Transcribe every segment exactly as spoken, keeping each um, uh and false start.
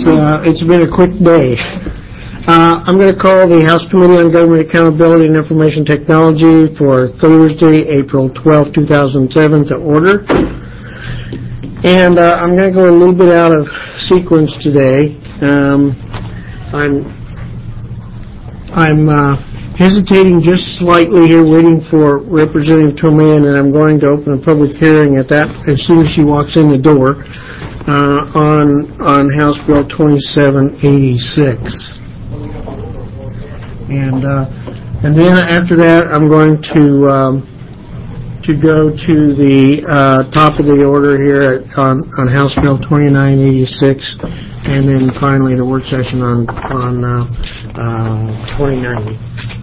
It's uh, it's been a quick day. Uh, I'm going to call the House Committee on Government Accountability and Information Technology for Thursday, April twelfth, two thousand seven to order. And uh, I'm going to go a little bit out of sequence today. Um, I'm I'm uh, hesitating just slightly here, waiting for Representative Tomei, and then I'm going to open a public hearing at that as soon as she walks in the door uh, on on House Bill twenty-seven eighty-six. And uh, and then after that, I'm going to um, to go to the uh, top of the order here at, on on House Bill twenty-nine eighty-six, and then finally the work session on on uh, uh, twenty ninety.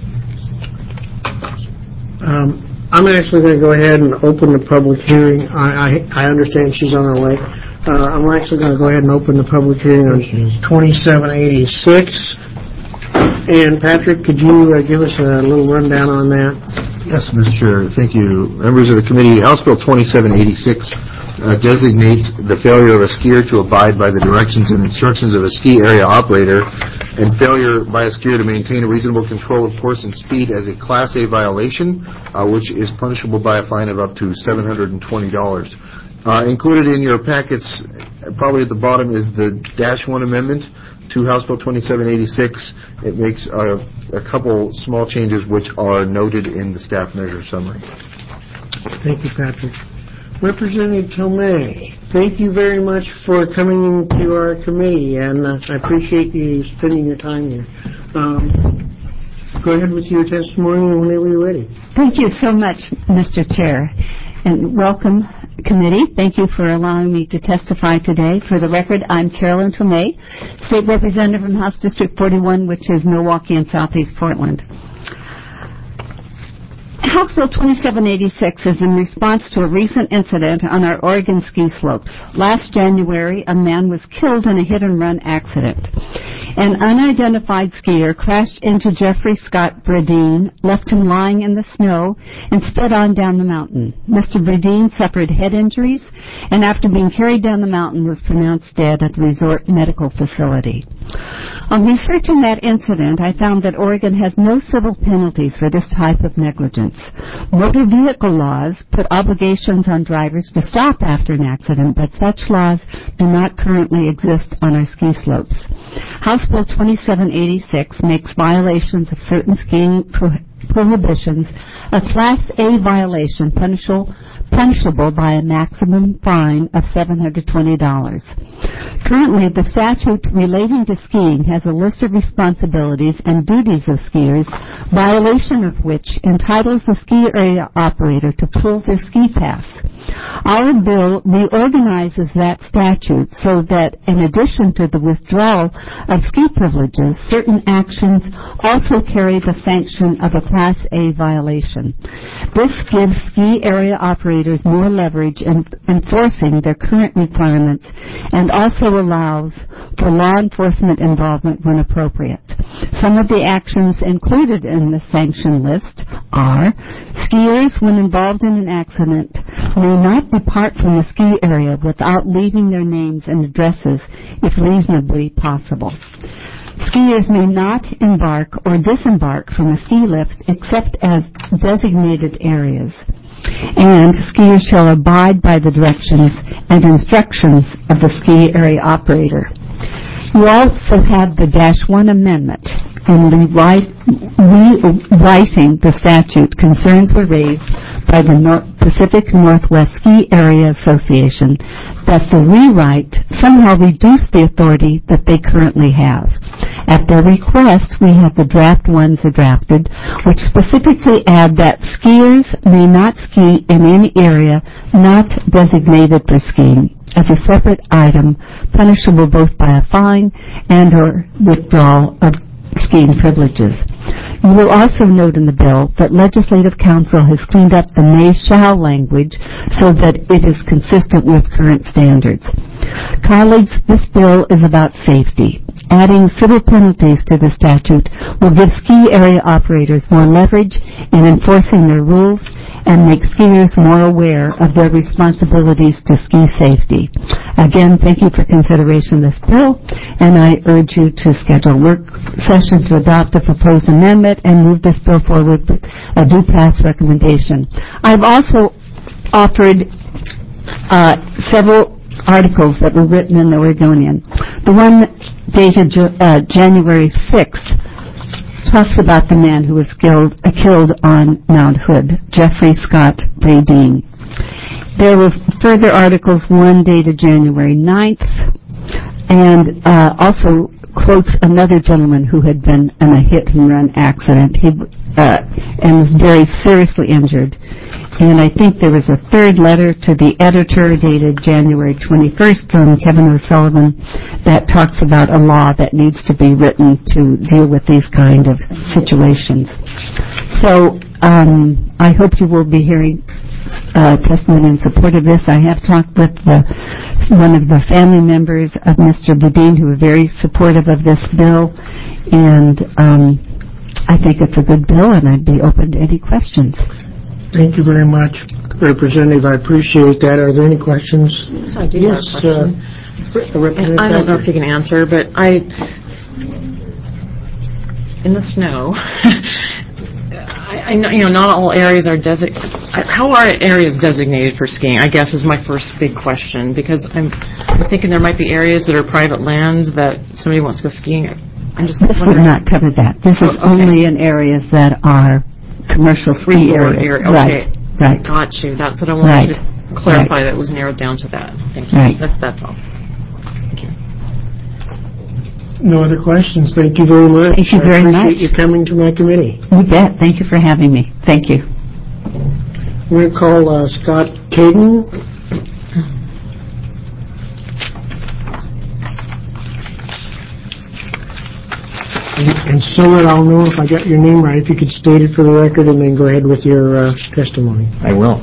Um, I'm actually going to go ahead and open the public hearing. I I, I understand she's on her way. Uh, I'm actually going to go ahead and open the public hearing on twenty-seven eighty-six. And Patrick, could you uh, give us a little rundown on that? Yes, Mister Chair. Thank you. Members of the committee, House Bill twenty-seven eighty-six uh, designates the failure of a skier to abide by the directions and instructions of a ski area operator and failure by a skier to maintain a reasonable control of course and speed as a Class A violation, uh, which is punishable by a fine of up to seven hundred twenty dollars. Uh, included in your packets, probably at the bottom, is the Dash one Amendment to House Bill twenty-seven eighty-six. It makes a, a couple small changes which are noted in the staff measure summary. Thank you, Patrick. Representative Tomei, thank you very much for coming to our committee, and uh, I appreciate you spending your time here. Um, go ahead with your testimony whenever you're ready. Thank you so much, Mister Chair, and welcome, committee. Thank you for allowing me to testify today. For the record, I'm Carolyn Tomei, State Representative from House District forty-one, which is Milwaukee and Southeast Portland. House Bill twenty-seven eighty-six is in response to a recent incident on our Oregon ski slopes. Last January, a man was killed in a hit-and-run accident. An unidentified skier crashed into Jeffrey Scott Bradeen, left him lying in the snow, and sped on down the mountain. Mister Bradeen suffered head injuries, and after being carried down the mountain, was pronounced dead at the resort medical facility. On researching that incident, I found that Oregon has no civil penalties for this type of negligence. Motor vehicle laws put obligations on drivers to stop after an accident, but such laws do not currently exist on our ski slopes. House Bill twenty-seven eighty-six makes violations of certain skiing pro- prohibitions a Class A violation punishable, punishable by a maximum fine of seven hundred twenty dollars. Currently, the statute relating to skiing has a list of responsibilities and duties of skiers, violation of which entitles the ski area operator to pull their ski pass. Our bill reorganizes that statute so that, in addition to the withdrawal of ski privileges, certain actions also carry the sanction of a Class A violation. This gives ski area operators more leverage in enforcing their current requirements and also allows for law enforcement involvement when appropriate. Some of the actions included in the sanction list are: skiers, when involved in an accident, may not depart from the ski area without leaving their names and addresses if reasonably possible. Skiers may not embark or disembark from a ski lift except as designated areas. And skiers shall abide by the directions and instructions of the ski area operator. You also have the Dash one Amendment. In rewriting the statute, concerns were raised by the Nor- Pacific Northwest Ski Area Association that the rewrite somehow reduced the authority that they currently have. At their request, we had the draft ones drafted, which specifically add that skiers may not ski in any area not designated for skiing, as a separate item punishable both by a fine and or withdrawal of skiing privileges. You will also note in the bill that Legislative Council has cleaned up the may shall language so that it is consistent with current standards. Colleagues, this bill is about safety. Adding civil penalties to the statute will give ski area operators more leverage in enforcing their rules and make skiers more aware of their responsibilities to ski safety. Again, thank you for consideration of this bill, and I urge you to schedule a work session to adopt the proposed amendment and move this bill forward with a due pass recommendation. I've also offered uh, several articles that were written in the Oregonian. The one dated uh, January sixth talks about the man who was killed, uh, killed on Mount Hood, Jeffrey Scott Bradeen. There were further articles, one dated January ninth, and uh, also quotes another gentleman who had been in a hit-and-run accident. He uh, and was very seriously injured. And I think there was a third letter to the editor dated January twenty-first from Kevin O'Sullivan that talks about a law that needs to be written to deal with these kind of situations. So um, I hope you will be hearing uh, testimony in support of this. I have talked with the, one of the family members of Mister Boudin, who are very supportive of this bill, and um, I think it's a good bill, and I'd be open to any questions. Thank you very much, Representative. I appreciate that. Are there any questions? I do yes, have a question. Uh, And I don't know if you can answer, but I, in the snow, I, I know, you know, not all areas are designated. How are areas designated for skiing? I guess is my first big question, because I'm, I'm thinking there might be areas that are private land that somebody wants to go skiing. I'm just This would not cover that. This is Oh, okay. only in areas that are commercial ski Resort areas. area. Okay. Right, right. Got you. That's what I wanted Right. to clarify. Right. That was narrowed down to that. Thank you. Right. That, that's all. Thank you. No other questions. Thank you very much. Thank you very I much. appreciate you coming to my committee. You bet. Thank you for having me. Thank you. We're going to call uh, Scott Caden. And, and so that I'll know if I got your name right, if you could state it for the record and then go ahead with your uh, testimony. I will.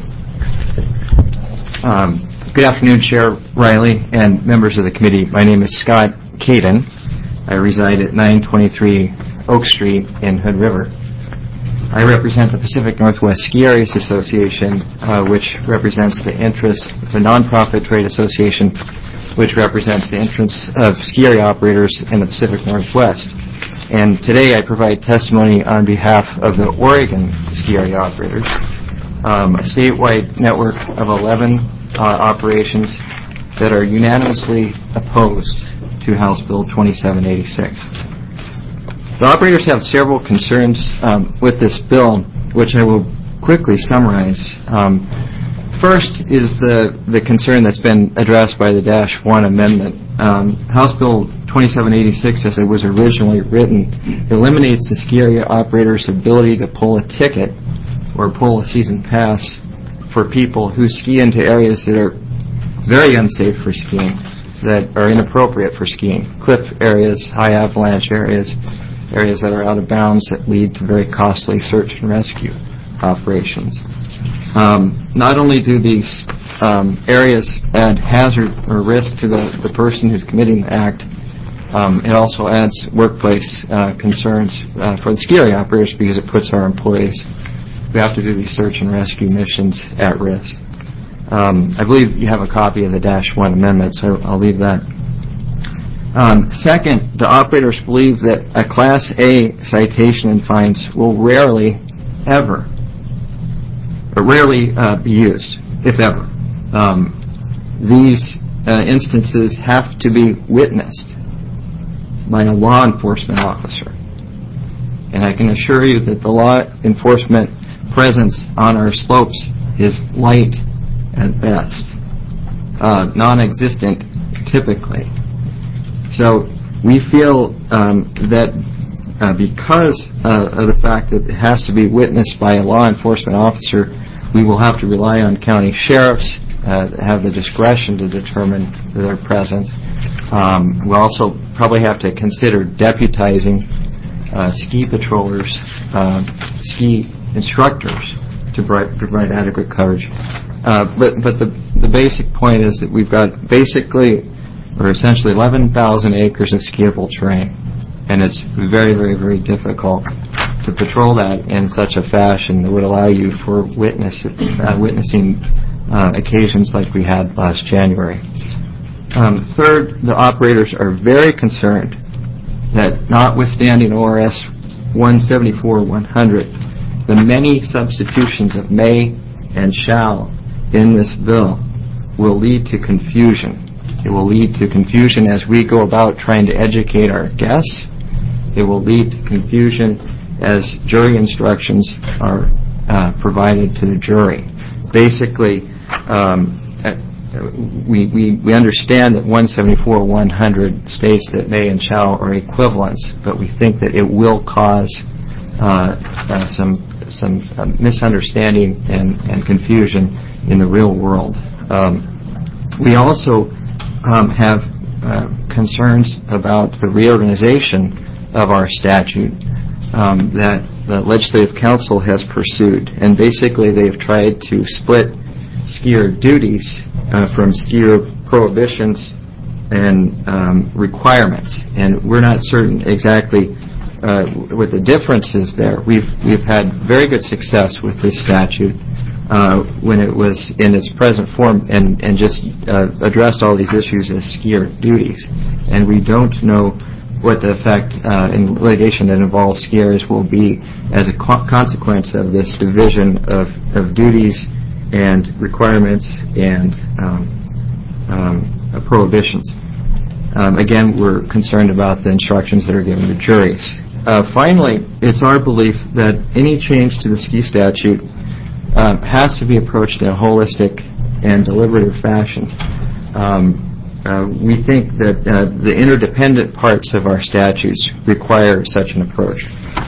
Um, good afternoon, Chair Riley and members of the committee. My name is Scott Caden. I reside at nine twenty-three Oak Street in Hood River. I represent the Pacific Northwest Ski Areas Association, uh, which represents the interests. It's a nonprofit trade association which represents the interests of ski area operators in the Pacific Northwest. And today I provide testimony on behalf of the Oregon ski area operators, um, a statewide network of eleven uh, operations that are unanimously opposed to House Bill twenty-seven eighty-six. The operators have several concerns um, with this bill, which I will quickly summarize. Um, first is the, the concern that's been addressed by the Dash one Amendment. Um, House Bill twenty-seven eighty-six, as it was originally written, eliminates the ski area operator's ability to pull a ticket or pull a season pass for people who ski into areas that are very unsafe for skiing, that are inappropriate for skiing, cliff areas, high avalanche areas, areas that are out of bounds that lead to very costly search and rescue operations. Um, not only do these um, areas add hazard or risk to the, the person who's committing the act, um, it also adds workplace uh, concerns uh, for the ski area operators, because it puts our employees who have to do these search and rescue missions at risk. Um, I believe you have a copy of the Dash one Amendment, so I'll leave that. Um, second, the operators believe that a Class A citation and fines will rarely, ever, or rarely uh, be used, if ever. Um, these uh, instances have to be witnessed by a law enforcement officer. And I can assure you that the law enforcement presence on our slopes is light at best, uh, non-existent typically. So we feel um, that uh, because uh, of the fact that it has to be witnessed by a law enforcement officer, we will have to rely on county sheriffs uh, that have the discretion to determine their presence. Um, we'll also probably have to consider deputizing uh, ski patrollers, uh, ski instructors to provide, provide adequate coverage. Uh, but but the, the basic point is that we've got basically or essentially eleven thousand acres of skiable terrain. And it's very, very, very difficult to patrol that in such a fashion that would allow you for witness, uh, witnessing uh, occasions like we had last January. Um, third, the operators are very concerned that notwithstanding O R S one seventy-four one hundred, the many substitutions of may and shall in this bill will lead to confusion. It will lead to confusion as we go about trying to educate our guests. It will lead to confusion as jury instructions are uh, provided to the jury. Basically, um, we, we, we understand that one seventy-four one hundred states that may and shall are equivalents, but we think that it will cause uh, uh, some some uh, misunderstanding and, and confusion in the real world. Um, we also um, have uh, concerns about the reorganization of our statute um, that the Legislative Council has pursued. And basically they've tried to split skier duties uh, from skier prohibitions and um, requirements. And we're not certain exactly uh, what the difference is there. We've, we've had very good success with this statute uh, when it was in its present form and, and just uh, addressed all these issues as skier duties. And we don't know what the effect uh, in litigation that involves skiers will be as a co- consequence of this division of, of duties and requirements and um, um, uh, prohibitions. Um, again, we're concerned about the instructions that are given to juries. Uh, finally, it's our belief that any change to the ski statute uh, has to be approached in a holistic and deliberative fashion. Um, Uh, we think that uh, the interdependent parts of our statutes require such an approach.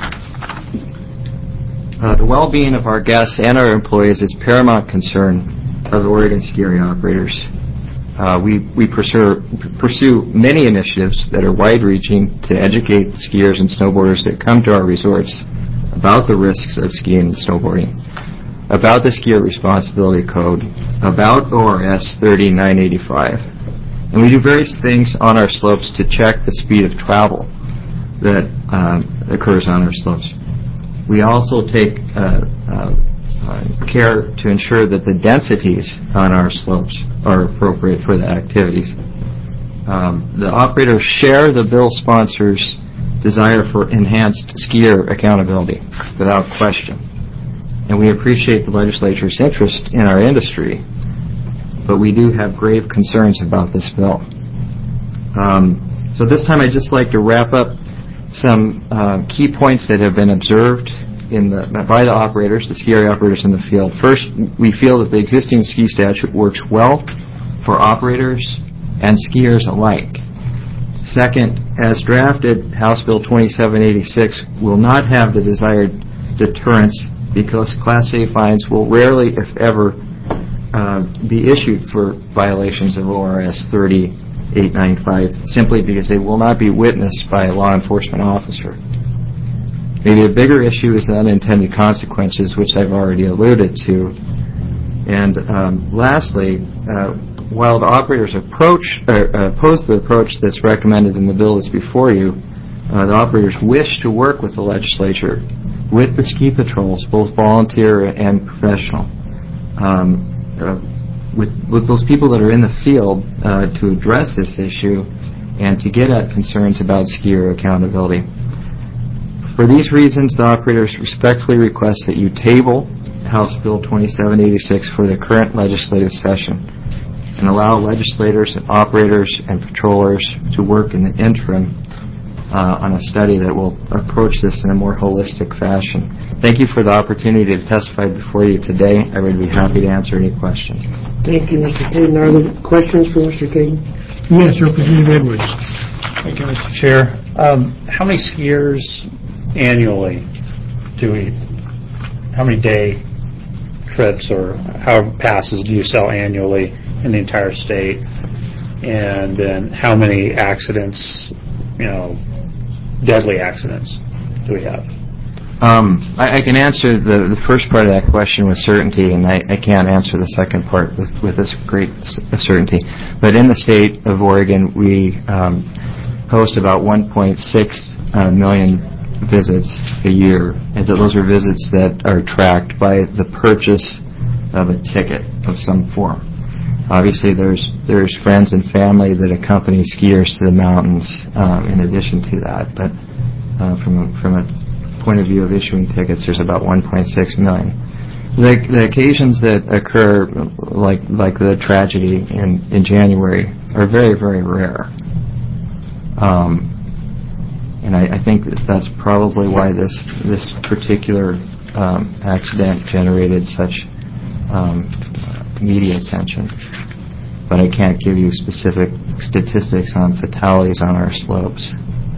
Uh, the well-being of our guests and our employees is paramount concern of Oregon ski area operators. Uh, we we pursue, pursue many initiatives that are wide-reaching to educate skiers and snowboarders that come to our resorts about the risks of skiing and snowboarding, about the Skier Responsibility Code, about O R S thirty-nine eighty-five. And we do various things on our slopes to check the speed of travel that um, occurs on our slopes. We also take uh, uh, uh, care to ensure that the densities on our slopes are appropriate for the activities. Um, the operators share the bill sponsors' desire for enhanced skier accountability, without question. And we appreciate the legislature's interest in our industry, but we do have grave concerns about this bill. Um, so this time I'd just like to wrap up some uh, key points that have been observed in the, by the operators, the ski area operators in the field. First, we feel that the existing ski statute works well for operators and skiers alike. Second, as drafted, House Bill twenty-seven eighty-six will not have the desired deterrence because Class A fines will rarely, if ever, Uh, be issued for violations of O R S thirty-eight ninety-five simply because they will not be witnessed by a law enforcement officer. Maybe a bigger issue is the unintended consequences, which I've already alluded to. And um, lastly, uh, while the operators approach uh, oppose the approach that's recommended in the bill that's before you, uh, the operators wish to work with the legislature, with the ski patrols, both volunteer and professional. Um, Uh, with, with those people that are in the field uh, to address this issue and to get at concerns about skier accountability. For these reasons, the operators respectfully request that you table House Bill twenty-seven eighty-six for the current legislative session and allow legislators and operators and patrollers to work in the interim uh, on a study that will approach this in a more holistic fashion. Thank you for the opportunity to testify before you today. I would be happy to answer any questions. Thank you, Mister Caden. Are there questions for Mister Caden? Yes, Representative Edwards. Thank you, Mister Chair. Um, how many skiers annually do we, how many day trips or how passes do you sell annually in the entire state? And then how many accidents, you know, deadly accidents do we have? Um, I, I can answer the, the first part of that question with certainty, and I, I can't answer the second part with, with this great certainty. But in the state of Oregon, we um, host about one point six uh, million visits a year, and those are visits that are tracked by the purchase of a ticket of some form. Obviously, there's there's friends and family that accompany skiers to the mountains um, in addition to that, but uh, from a, from a point of view of issuing tickets, there's about one point six million. The, the occasions that occur, like like the tragedy in, in January, are very, very rare. Um, and I, I think that that's probably why this this particular um, accident generated such um, media attention. But I can't give you specific statistics on fatalities on our slopes.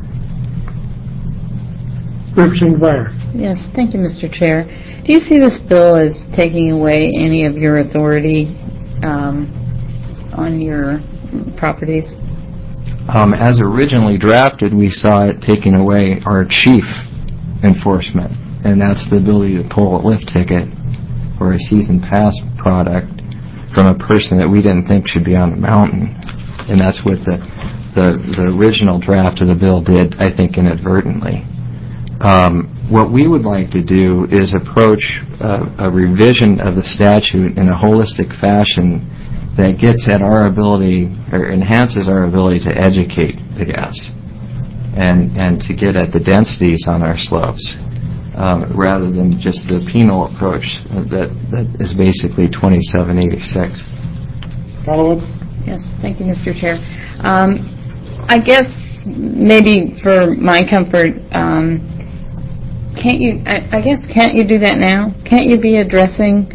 Representative Breyer. Yes, thank you, Mister Chair. Do you see this bill as taking away any of your authority um, on your properties? Um, as originally drafted, we saw it taking away our chief enforcement, and that's the ability to pull a lift ticket or a season pass product from a person that we didn't think should be on the mountain. And that's what the, the, the original draft of the bill did, I think, inadvertently. Um, what we would like to do is approach uh, a revision of the statute in a holistic fashion that gets at our ability, or enhances our ability to educate the guests and, and to get at the densities on our slopes, um, rather than just the penal approach that, that is basically twenty-seven eighty-six. Follow up? Yes, thank you, Mister Chair. Um, I guess maybe for my comfort, um, Can't you, I, I guess, can't you do that now? Can't you be addressing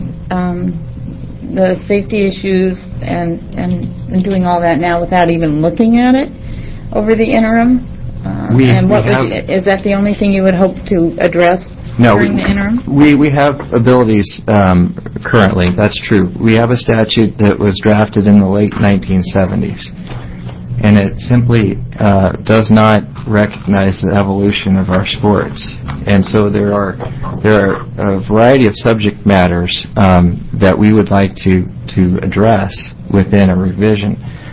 um, the safety issues and, and, and doing all that now without even looking at it over the interim? Uh, we, and what we would you, is that the only thing you would hope to address no, during we, the interim? We, we have abilities um, currently, that's true. We have a statute that was drafted in the late nineteen seventies. And it simply uh, does not recognize the evolution of our sports. And so there are there are a variety of subject matters um, that we would like to, to address within a revision.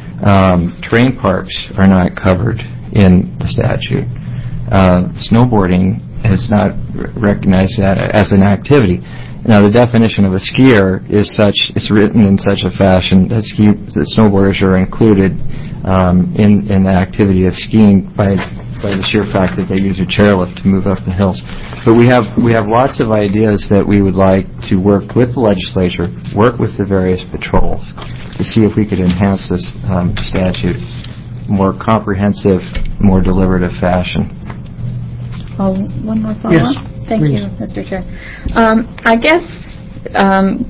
Um, terrain parks are not covered in the statute. Uh, snowboarding is not recognized as an activity. Now, the definition of a skier is such, it's written in such a fashion that, ski, that snowboarders are included um, in, in the activity of skiing by, by the sheer fact that they use a chairlift to move up the hills. But we have, we have lots of ideas that we would like to work with the legislature, work with the various patrols to see if we could enhance this um, statute more comprehensive, more deliberative fashion. Oh, one more follow-up? Yes. Thank Please. you, Mister Chair. Um, I guess um,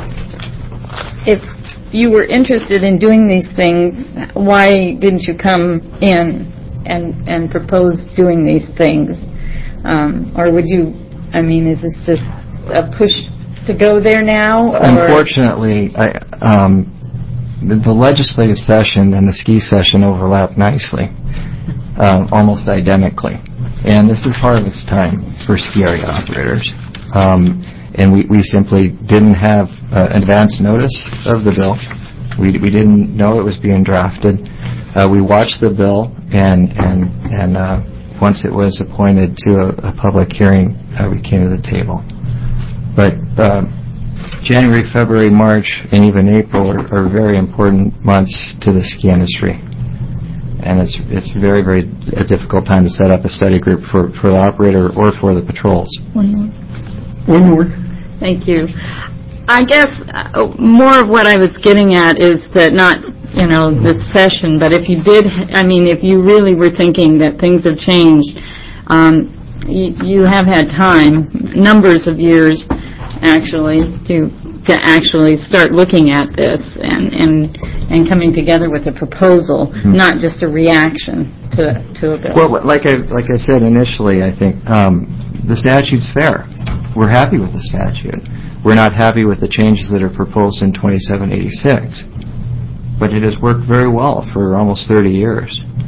if you were interested in doing these things, why didn't you come in and and propose doing these things? Um, or would you, I mean, is this just a push to go there now? Or? Unfortunately, I, um, the, the legislative session and the ski session overlap nicely, uh, almost identically. And this is harvest time for ski area operators. Um, and we, we simply didn't have uh, advance notice of the bill. We, we didn't know it was being drafted. Uh, we watched the bill, and, and, and uh, once it was appointed to a, a public hearing, uh, we came to the table. But uh, January, February, March, and even April are, are very important months to the ski industry. And it's it's very, very a difficult time to set up a study group for, for the operator or for the patrols. One more. One more. Thank you. I guess uh, more of what I was getting at is that not, you know, this session, but if you did, I mean, if you really were thinking that things have changed, um, you, you have had time, numbers of years, actually, to to actually start looking at this and and, and coming together with a proposal, mm-hmm. not just a reaction to to a bill. Well, like I like I said initially, I think um, the statute's fair. We're happy with the statute. We're not happy with the changes that are proposed in twenty-seven eighty-six, but it has worked very well for almost thirty years.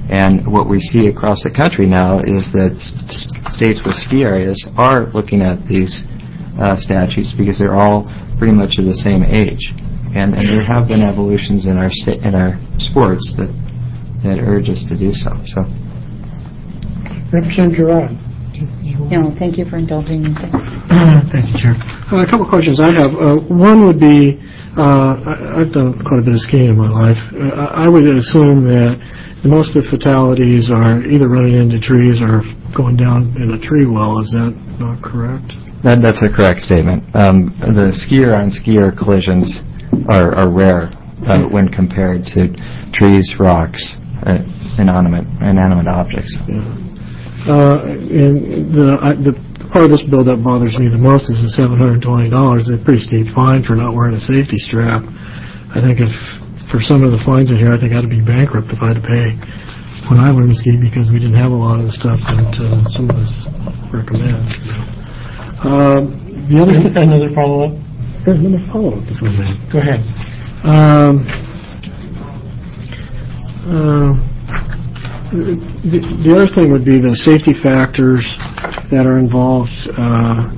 And what we see across the country now is that s- states with ski areas are looking at these uh, statutes because they're all pretty much of the same age. And, and there have been evolutions in our sta- in our sports that that urge us to do so. So, Representative Gerard. No, thank you for indulging me. Thank you, Chair. Uh, a couple of questions I have. Uh, one would be, uh, I, I've done quite a bit of skiing in my life. Uh, I would assume that most of the fatalities are either running into trees or going down in a tree well. Is that not correct? that, that's a correct statement. Um, the skier-on-skier collisions are, are rare uh, when compared to trees, rocks, uh, inanimate, inanimate objects. Yeah. Uh, and the, I, the part of this bill that bothers me the most is the seven hundred twenty dollars. It's a pretty steep fine for not wearing a safety strap. I think if, for some of the fines in here, I think I'd be bankrupt if I had to pay when I learned to ski because we didn't have a lot of the stuff that uh, some of us recommend. Uh, the other th- Another follow-up? There's another follow-up if I may. Go ahead. Um, uh, The, the other thing would be the safety factors that are involved. Uh,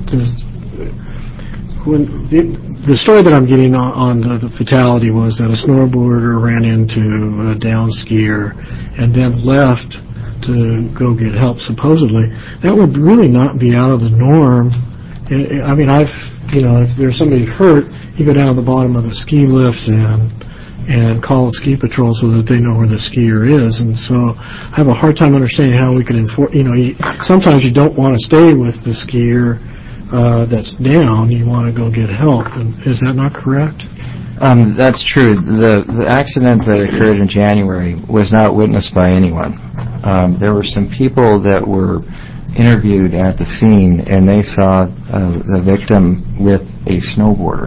when the, the story that I'm getting on, on the, the fatality was that a snowboarder ran into a down skier and then left to go get help, supposedly. That would really not be out of the norm. I, I mean, I've, you know, if there's somebody hurt, you go down to the bottom of the ski lift and and call the ski patrol so that they know where the skier is. And so I have a hard time understanding how we could enforce, you know, you, sometimes you don't want to stay with the skier uh, that's down. You want to go get help. And is that not correct? Um, that's true. The, the accident that occurred in January was not witnessed by anyone. Um, there were some people that were interviewed at the scene, and they saw uh, the victim with a snowboarder.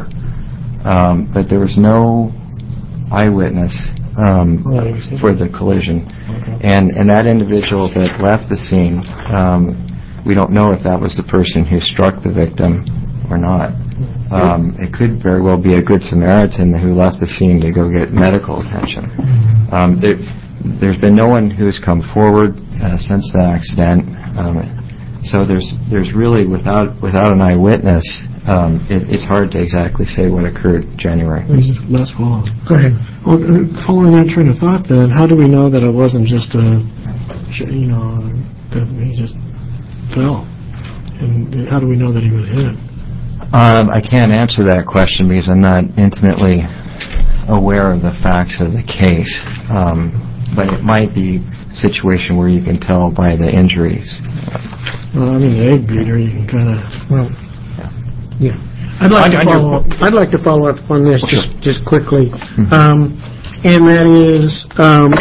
Um, but there was no eyewitness um, for the collision. Okay. And and that individual that left the scene, um, we don't know if that was the person who struck the victim or not. Um, it could very well be a good Samaritan who left the scene to go get medical attention. Um, there, there's been no one who's come forward uh, since the accident. Um, so there's there's really, without without an eyewitness, Um, it, it's hard to exactly say what occurred in January. Last fall. Go ahead. Well, following that train of thought, then, how do we know that it wasn't just a, you know, that he just fell? And how do we know that he was hit? Um, I can't answer that question because I'm not intimately aware of the facts of the case. Um, but it might be a situation where you can tell by the injuries. Well, I mean, the egg beater, you can kind of, well, yeah. I'd like I- to I follow know- up. I'd like to follow up on this just just quickly, um, and that is um,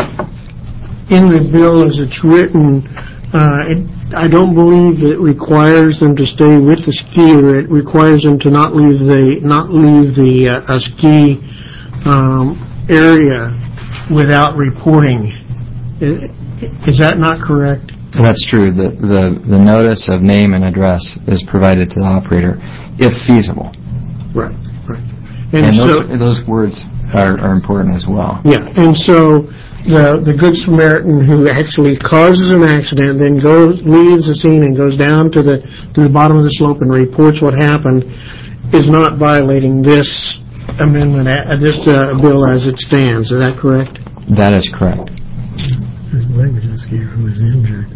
in the bill as it's written. Uh, it, I don't believe it requires them to stay with the skier. It requires them to not leave the not leave the uh, a ski um, area without reporting. Is that not correct? That's true. The, the the notice of name and address is provided to the operator, if feasible. Right, right. And, And so, those, those words are, are important as well. yeah, and so the the Good Samaritan who actually causes an accident, then goes leaves the scene and goes down to the to the bottom of the slope and reports what happened, is not violating this amendment, uh, this uh, bill as it stands. Is that correct? That is correct. There's language in this skier who was injured.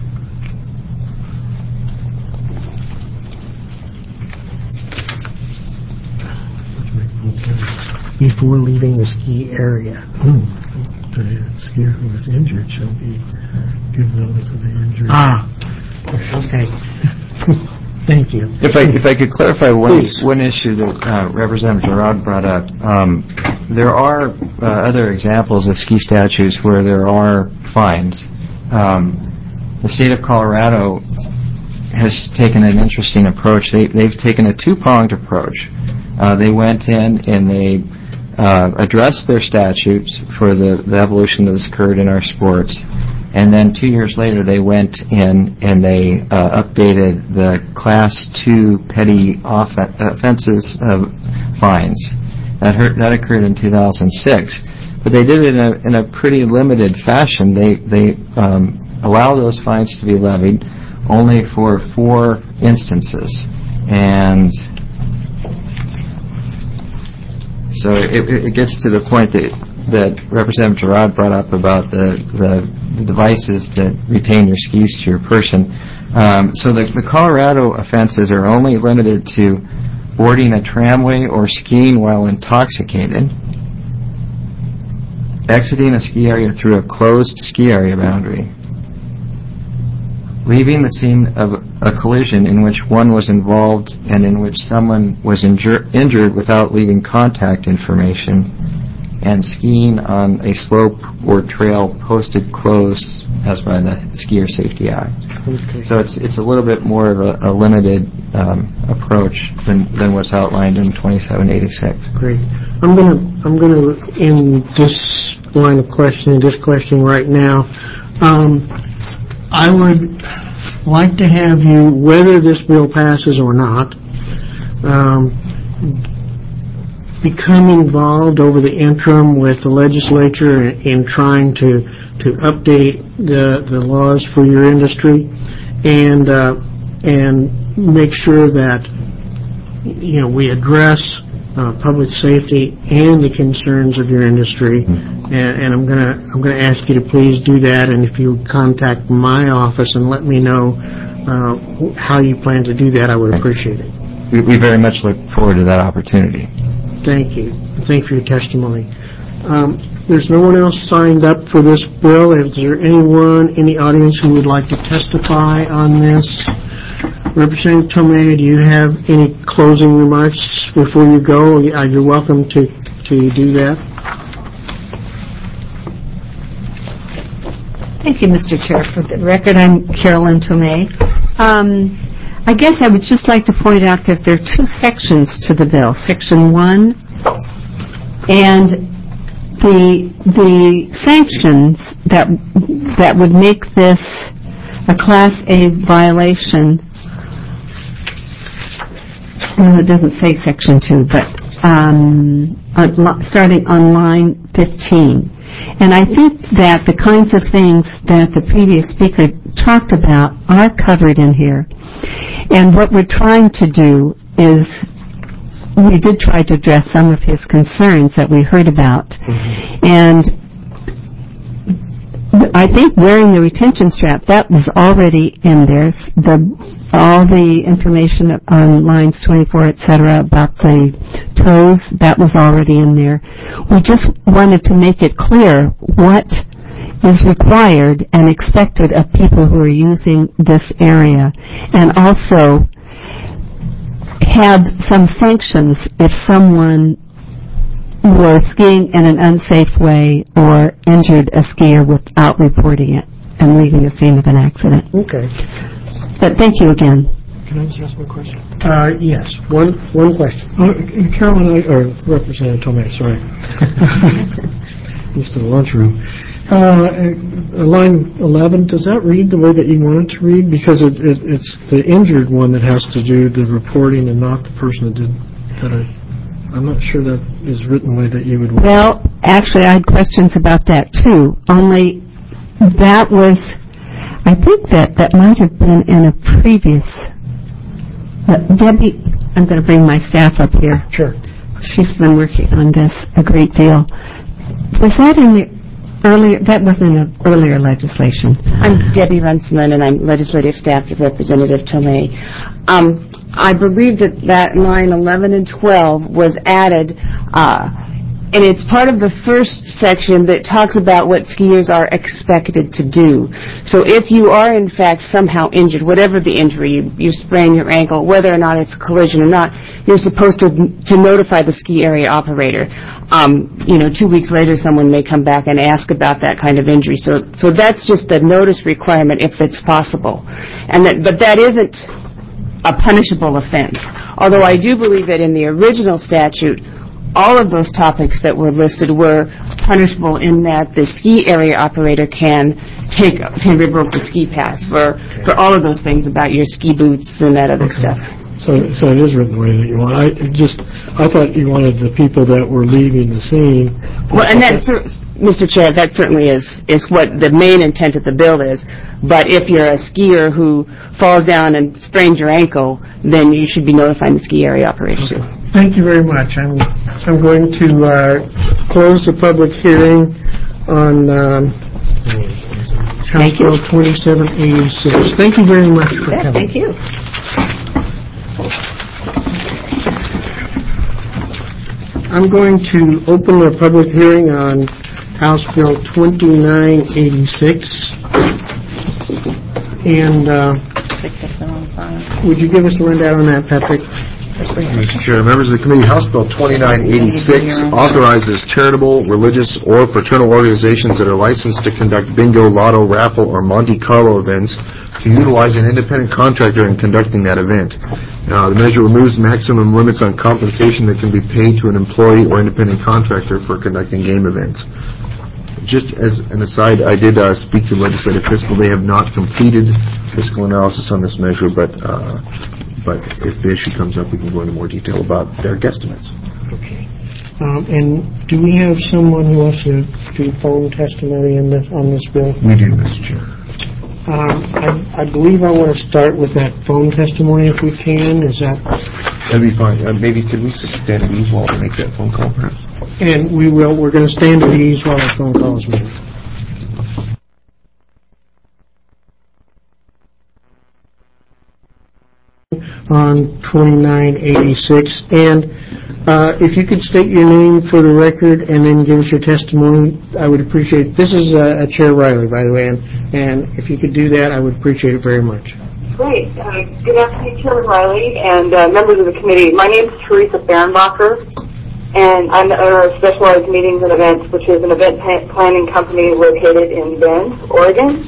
Before leaving the ski area. Hmm. The skier who was injured shall be given notice of the injury. Ah, okay. Thank you. If I if I could clarify one Please. one issue that uh, Representative Gerard brought up, um, there are uh, other examples of ski statutes where there are fines. Um, the state of Colorado has taken an interesting approach. They they've taken a two-pronged approach. Uh, they went in and they uh, addressed their statutes for the, the evolution that has occurred in our sports, and then two years later they went in and they uh, updated the Class two petty off- offenses uh, fines. That, hurt, that occurred in two thousand six. but they did it in a, in a pretty limited fashion. They, they um, allow those fines to be levied only for four instances. And so it, it gets to the point that, that Representative Gerard brought up about the, the, the devices that retain your skis to your person. Um, so the, the Colorado offenses are only limited to boarding a tramway or skiing while intoxicated, exiting a ski area through a closed ski area boundary, leaving the scene of a collision in which one was involved and in which someone was injur- injured without leaving contact information, and skiing on a slope or trail posted closed as by the Skier Safety Act. Okay. So it's it's a little bit more of a, a limited um, approach than, than what's outlined in twenty-seven eighty-six. Great. I'm gonna I'm gonna end this line of questioning, this questioning right now. Um, I would like to have you, whether this bill passes or not, um, become involved over the interim with the legislature in, in trying to to update the the laws for your industry, and uh, and make sure that you know we address uh, public safety and the concerns of your industry. And, and I'm gonna I'm gonna ask you to please do that. And if you contact my office and let me know uh, how you plan to do that, I would appreciate it. We, we very much look forward to that opportunity. Thank you. Thank you for your testimony. Um, there's no one else signed up for this bill. Is there anyone in the audience who would like to testify on this? Representative Tomei, do you have any closing remarks before you go? You're welcome to, to do that. Thank you, Mister Chair. For the record, I'm Carolyn Tomei. Um, I guess I would just like to point out that there are two sections to the bill. Section one and the the sanctions that that would make this a Class A violation. Well, it doesn't say Section two, but um, on, starting on line fifteen. And I think that the kinds of things that the previous speaker talked about are covered in here. And what we're trying to do is, we did try to address some of his concerns that we heard about. Mm-hmm. And I think wearing the retention strap, that was already in there. The, all the information on lines twenty-four, et cetera, about the toes, that was already in there. We just wanted to make it clear what is required and expected of people who are using this area, and also have some sanctions if someone were skiing in an unsafe way or injured a skier without reporting it and leaving the scene of an accident. Okay. But thank you again. Can I just ask one question? Uh, yes, one one question. Uh, Carolyn, I, or Representative Tomei, sorry. Used to the lunchroom. Uh, line eleven, does that read the way that you want it to read? Because it, it, it's the injured one that has to do the reporting and not the person that did that. I, I'm not sure that is written the way that you would want. Well, actually, I had questions about that, too. Only that was, I think that that might have been in a previous... Uh, Debbie, I'm going to bring my staff up here. Sure. She's been working on this a great deal. Was that in the earlier... That wasn't in earlier legislation. I'm Debbie Runciman, and I'm legislative staff to Representative Tomei. Um, I believe that, that line eleven and twelve was added, uh, and it's part of the first section that talks about what skiers are expected to do. So if you are, in fact, somehow injured, whatever the injury, you, you sprain your ankle, whether or not it's a collision or not, you're supposed to, to notify the ski area operator. Um, you know, two weeks later, someone may come back and ask about that kind of injury. So, so that's just the notice requirement if it's possible. And that, but that isn't a punishable offense. Although I do believe that in the original statute, all of those topics that were listed were punishable in that the ski area operator can take can revoke the ski pass for, okay. for all of those things about your ski boots and that other okay. stuff. So, so it is written the way that you want. I it just, I thought you wanted the people that were leaving the scene. Well, and that, Mister Chair, that certainly is, is what the main intent of the bill is. But if you're a skier who falls down and sprains your ankle, then you should be notifying the ski area operator too. Thank you very much. I'm, I'm going to uh, close the public hearing on um, House Bill twenty-seven eighty-six. Thank you very much for Yeah, coming. thank you. I'm going to open the public hearing on House Bill twenty-nine eighty-six. And uh, would you give us a rundown on that, Patrick? Thank you, Mister Chair. Members of the committee, House Bill twenty-nine eighty-six authorizes charitable, religious, or fraternal organizations that are licensed to conduct bingo, lotto, raffle, or Monte Carlo events to utilize an independent contractor in conducting that event. Uh, the measure removes maximum limits on compensation that can be paid to an employee or independent contractor for conducting game events. Just as an aside, I did uh, speak to Legislative Fiscal. They have not completed fiscal analysis on this measure, but uh, but if the issue comes up, we can go into more detail about their guesstimates. Okay. Um, and do we have someone who wants to do phone testimony in this, on this bill? We do, Mister Chair. Um, I, I believe I want to start with that phone testimony if we can. Is that? That'd be fine. Uh, maybe could we stand at ease while we make that phone call, perhaps? And we will. We're going to stand at ease while the phone call is made. On twenty-nine eighty-six, and uh, if you could state your name for the record and then give us your testimony, I would appreciate it. This is uh, Chair Riley, by the way, and, and if you could do that, I would appreciate it very much. Great. Uh, good afternoon, Chairman Riley and uh, members of the committee. My name is Teresa Fehrenbacher, and I'm the owner of Specialized Meetings and Events, which is an event planning company located in Bend, Oregon.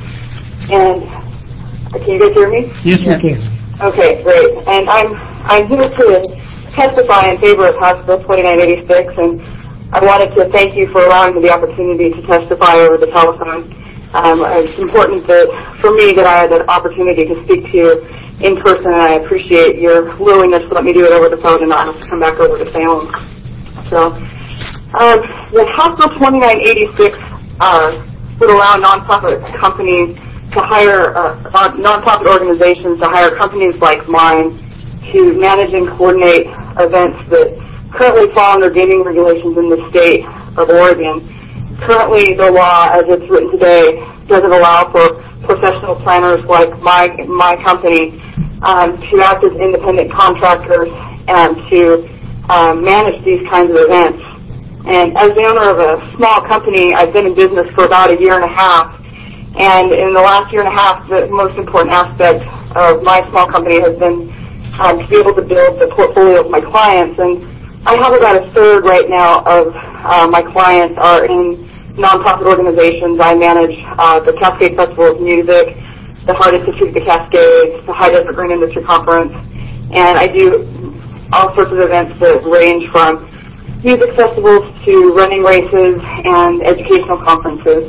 And uh, can you guys hear me? Yes, we can. Okay, great. And I'm I'm here to testify in favor of House Bill twenty-nine eighty-six, and I wanted to thank you for allowing me the opportunity to testify over the telephone. Um, it's important that for me that I had the opportunity to speak to you in person, and I appreciate your willingness to let me do it over the phone and not have to come back over to Salem. So, um, the House Bill twenty-nine eighty-six uh, would allow nonprofit companies to hire uh, nonprofit organizations to hire companies like mine to manage and coordinate events that currently fall under gaming regulations in the state of Oregon. Currently, the law, as it's written today, doesn't allow for professional planners like my my company um, to act as independent contractors and to um, manage these kinds of events. And as the owner of a small company, I've been in business for about a year and a half. And in the last year and a half, the most important aspect of my small company has been um, to be able to build the portfolio of my clients. And I have about a third right now of uh, my clients are in nonprofit organizations. I manage uh, the Cascade Festival of Music, the Heart Institute of the Cascades, the High Desert Green Industry Conference, and I do all sorts of events that range from music festivals to running races and educational conferences.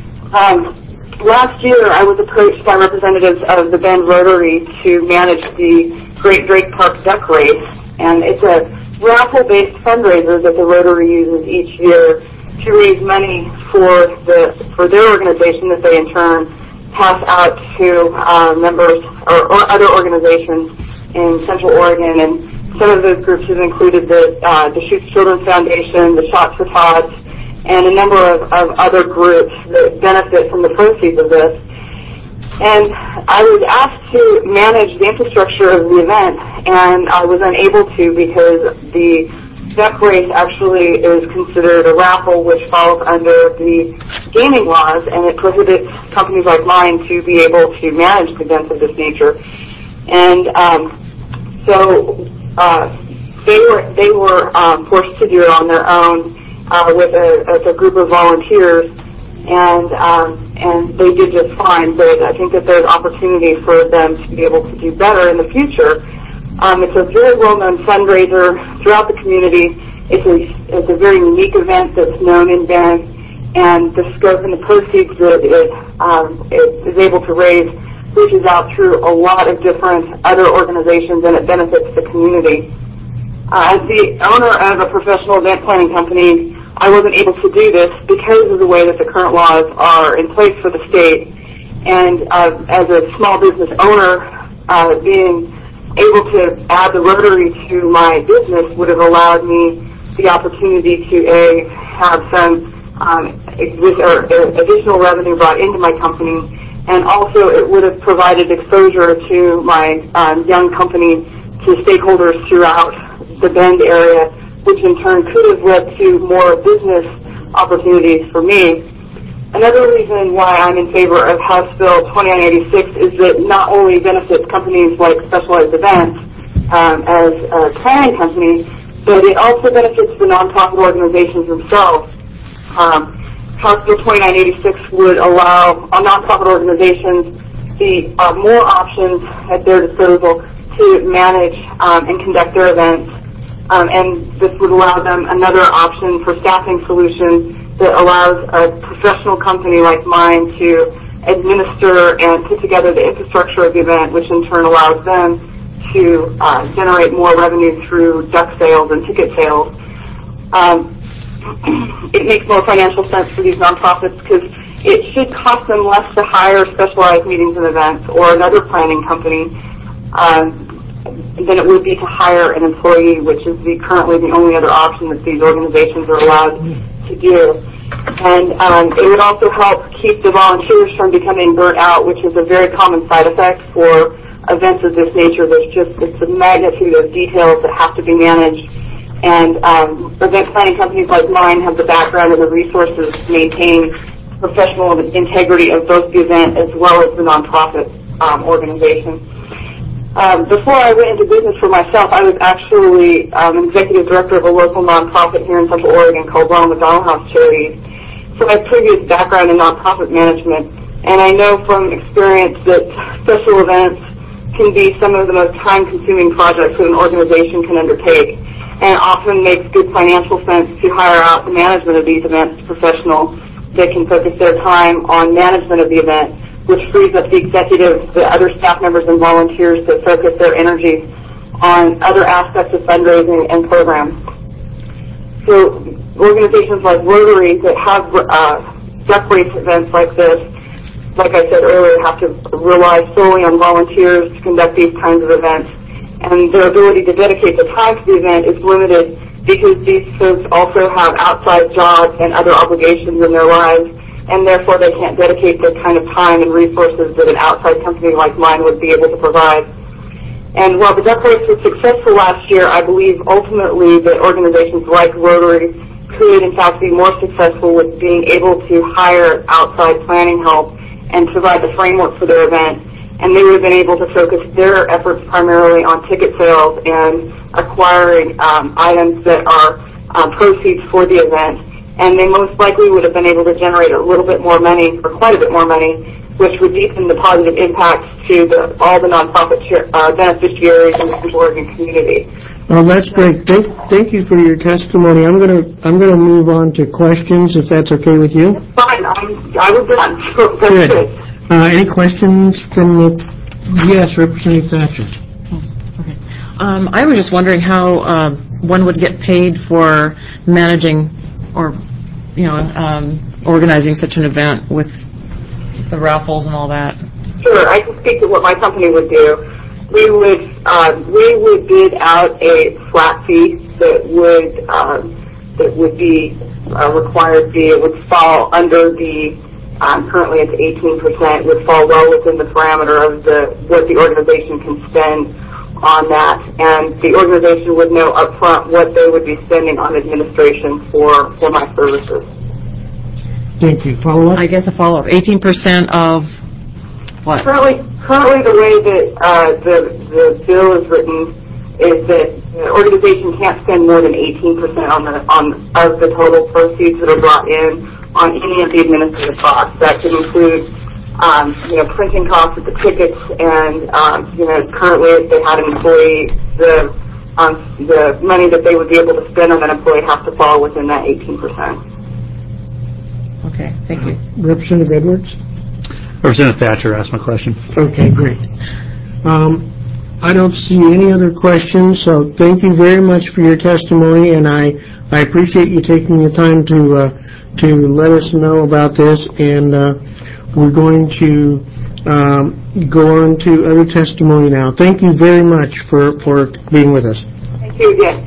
Um, Last year, I was approached by representatives of the Bend Rotary to manage the Great Drake Park Duck Race, and it's a raffle-based fundraiser that the Rotary uses each year to raise money for the for their organization that they in turn pass out to uh, members or, or other organizations in Central Oregon. And some of those groups have included the uh, the Shoots Children's Foundation, the Shots for Tots, and a number of, of other groups that benefit from the proceeds of this. And I was asked to manage the infrastructure of the event, and I was unable to because the duck race actually is considered a raffle, which falls under the gaming laws, and it prohibits companies like mine to be able to manage events of this nature. And um, so uh, they were they were um, forced to do it on their own. Uh, with a, with a group of volunteers, and um, and they did just fine. But I think that there's opportunity for them to be able to do better in the future. Um, it's a very well-known fundraiser throughout the community. It's a it's a very unique event that's known in Bend, and the scope and the proceeds that it, um, it is able to raise reaches out through a lot of different other organizations, and it benefits the community. Uh, as the owner of a professional event planning company, I wasn't able to do this because of the way that the current laws are in place for the state. And uh, as a small business owner, uh, being able to add the Rotary to my business would have allowed me the opportunity to a have some um, exist, or, uh, additional revenue brought into my company, and also it would have provided exposure to my um, young company to stakeholders throughout the Bend area, which in turn could have led to more business opportunities for me. Another reason why I'm in favor of House Bill twenty-nine eighty-six is that it not only benefits companies like Specialized Events um, as a planning company, but it also benefits the nonprofit organizations themselves. Um, House Bill twenty-nine eighty-six would allow uh, nonprofit organizations the uh, more options at their disposal to manage um, and conduct their events. Um, and this would allow them another option for staffing solution that allows a professional company like mine to administer and put together the infrastructure of the event, which in turn allows them to uh, generate more revenue through duck sales and ticket sales. Um, it makes more financial sense for these nonprofits because it should cost them less to hire specialized meetings and events or another planning company um, than it would be to hire an employee, which is the, currently the only other option that these organizations are allowed to do. And um, it would also help keep the volunteers from becoming burnt out, which is a very common side effect for events of this nature. There's just it's the magnitude of details that have to be managed. And um, event planning companies like mine have the background and the resources to maintain professional integrity of both the event as well as the nonprofit um, organization. Um, before I went into business for myself, I was actually um, executive director of a local nonprofit here in Central Oregon called Ronald McDonald House Charities. So I have previous background in nonprofit management, and I know from experience that special events can be some of the most time-consuming projects that an organization can undertake, and often makes good financial sense to hire out the management of these events to professionals that can focus their time on management of the event, which frees up the executives, the other staff members and volunteers to focus their energy on other aspects of fundraising and programs. So organizations like Rotary that have uh, duck race events like this, like I said earlier, have to rely solely on volunteers to conduct these kinds of events. And their ability to dedicate the time to the event is limited because these folks also have outside jobs and other obligations in their lives, and therefore they can't dedicate the kind of time and resources that an outside company like mine would be able to provide. And while the duck race was successful last year, I believe ultimately that organizations like Rotary could in fact be more successful with being able to hire outside planning help and provide the framework for their event. And they would have been able to focus their efforts primarily on ticket sales and acquiring um, items that are uh, proceeds for the event. And they most likely would have been able to generate a little bit more money, or quite a bit more money, which would deepen the positive impacts to the, all the nonprofit uh, beneficiaries in the Central Oregon community. Well, that's great. Thank, thank you for your testimony. I'm going to I'm going to move on to questions, if that's okay with you. Fine. I'm, I was done. So that's good. good. Uh, any questions from the... Yes, Representative Thatcher. Oh, okay. Um, I was just wondering how um, one would get paid for managing or, you know, um, organizing such an event with the raffles and all that. Sure, I can speak to what my company would do. We would uh, we would bid out a flat fee that would um, that would be a required fee. It would fall under the um, currently it's eighteen percent. Would fall well within the parameter of the what the organization can spend on that, and the organization would know upfront what they would be spending on administration for for my services. Thank you. Follow up? I guess a follow-up. eighteen percent of what? Currently, currently the way that uh, the the bill is written is that the organization can't spend more than eighteen percent on the on of the total proceeds that are brought in on any of the administrative costs. That could include, um, you know, printing costs of the tickets, and um, you know, currently if they had an employee, the um, the money that they would be able to spend on that employee has to fall within that eighteen percent. Okay, thank you. Representative Edwards? Representative Thatcher asked my question. Okay, great. Um, I don't see any other questions, so thank you very much for your testimony, and I, I appreciate you taking the time to uh, to let us know about this, and uh, we're going to um, go on to other testimony now. Thank you very much for, for being with us. Thank you again.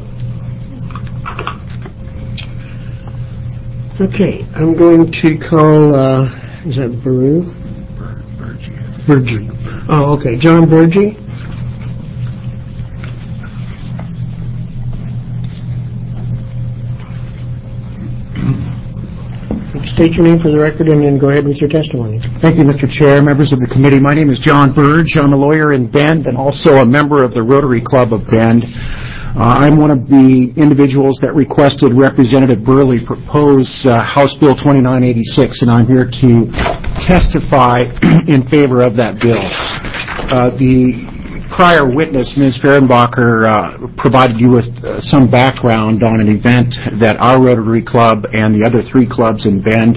Okay, I'm going to call, uh, is that Baru? Burgee. Oh, okay, John Burgee. State your name for the record and then go ahead with your testimony. Thank you, Mister Chair, members of the committee. My name is John Burge. I'm a lawyer in Bend and also a member of the Rotary Club of Bend. Uh, I'm one of the individuals that requested Representative Burley propose uh, House Bill twenty-nine eighty-six, and I'm here to testify in favor of that bill. Uh, the prior witness, Miz Fehrenbacher, uh, provided you with uh, some background on an event that our Rotary Club and the other three clubs in Bend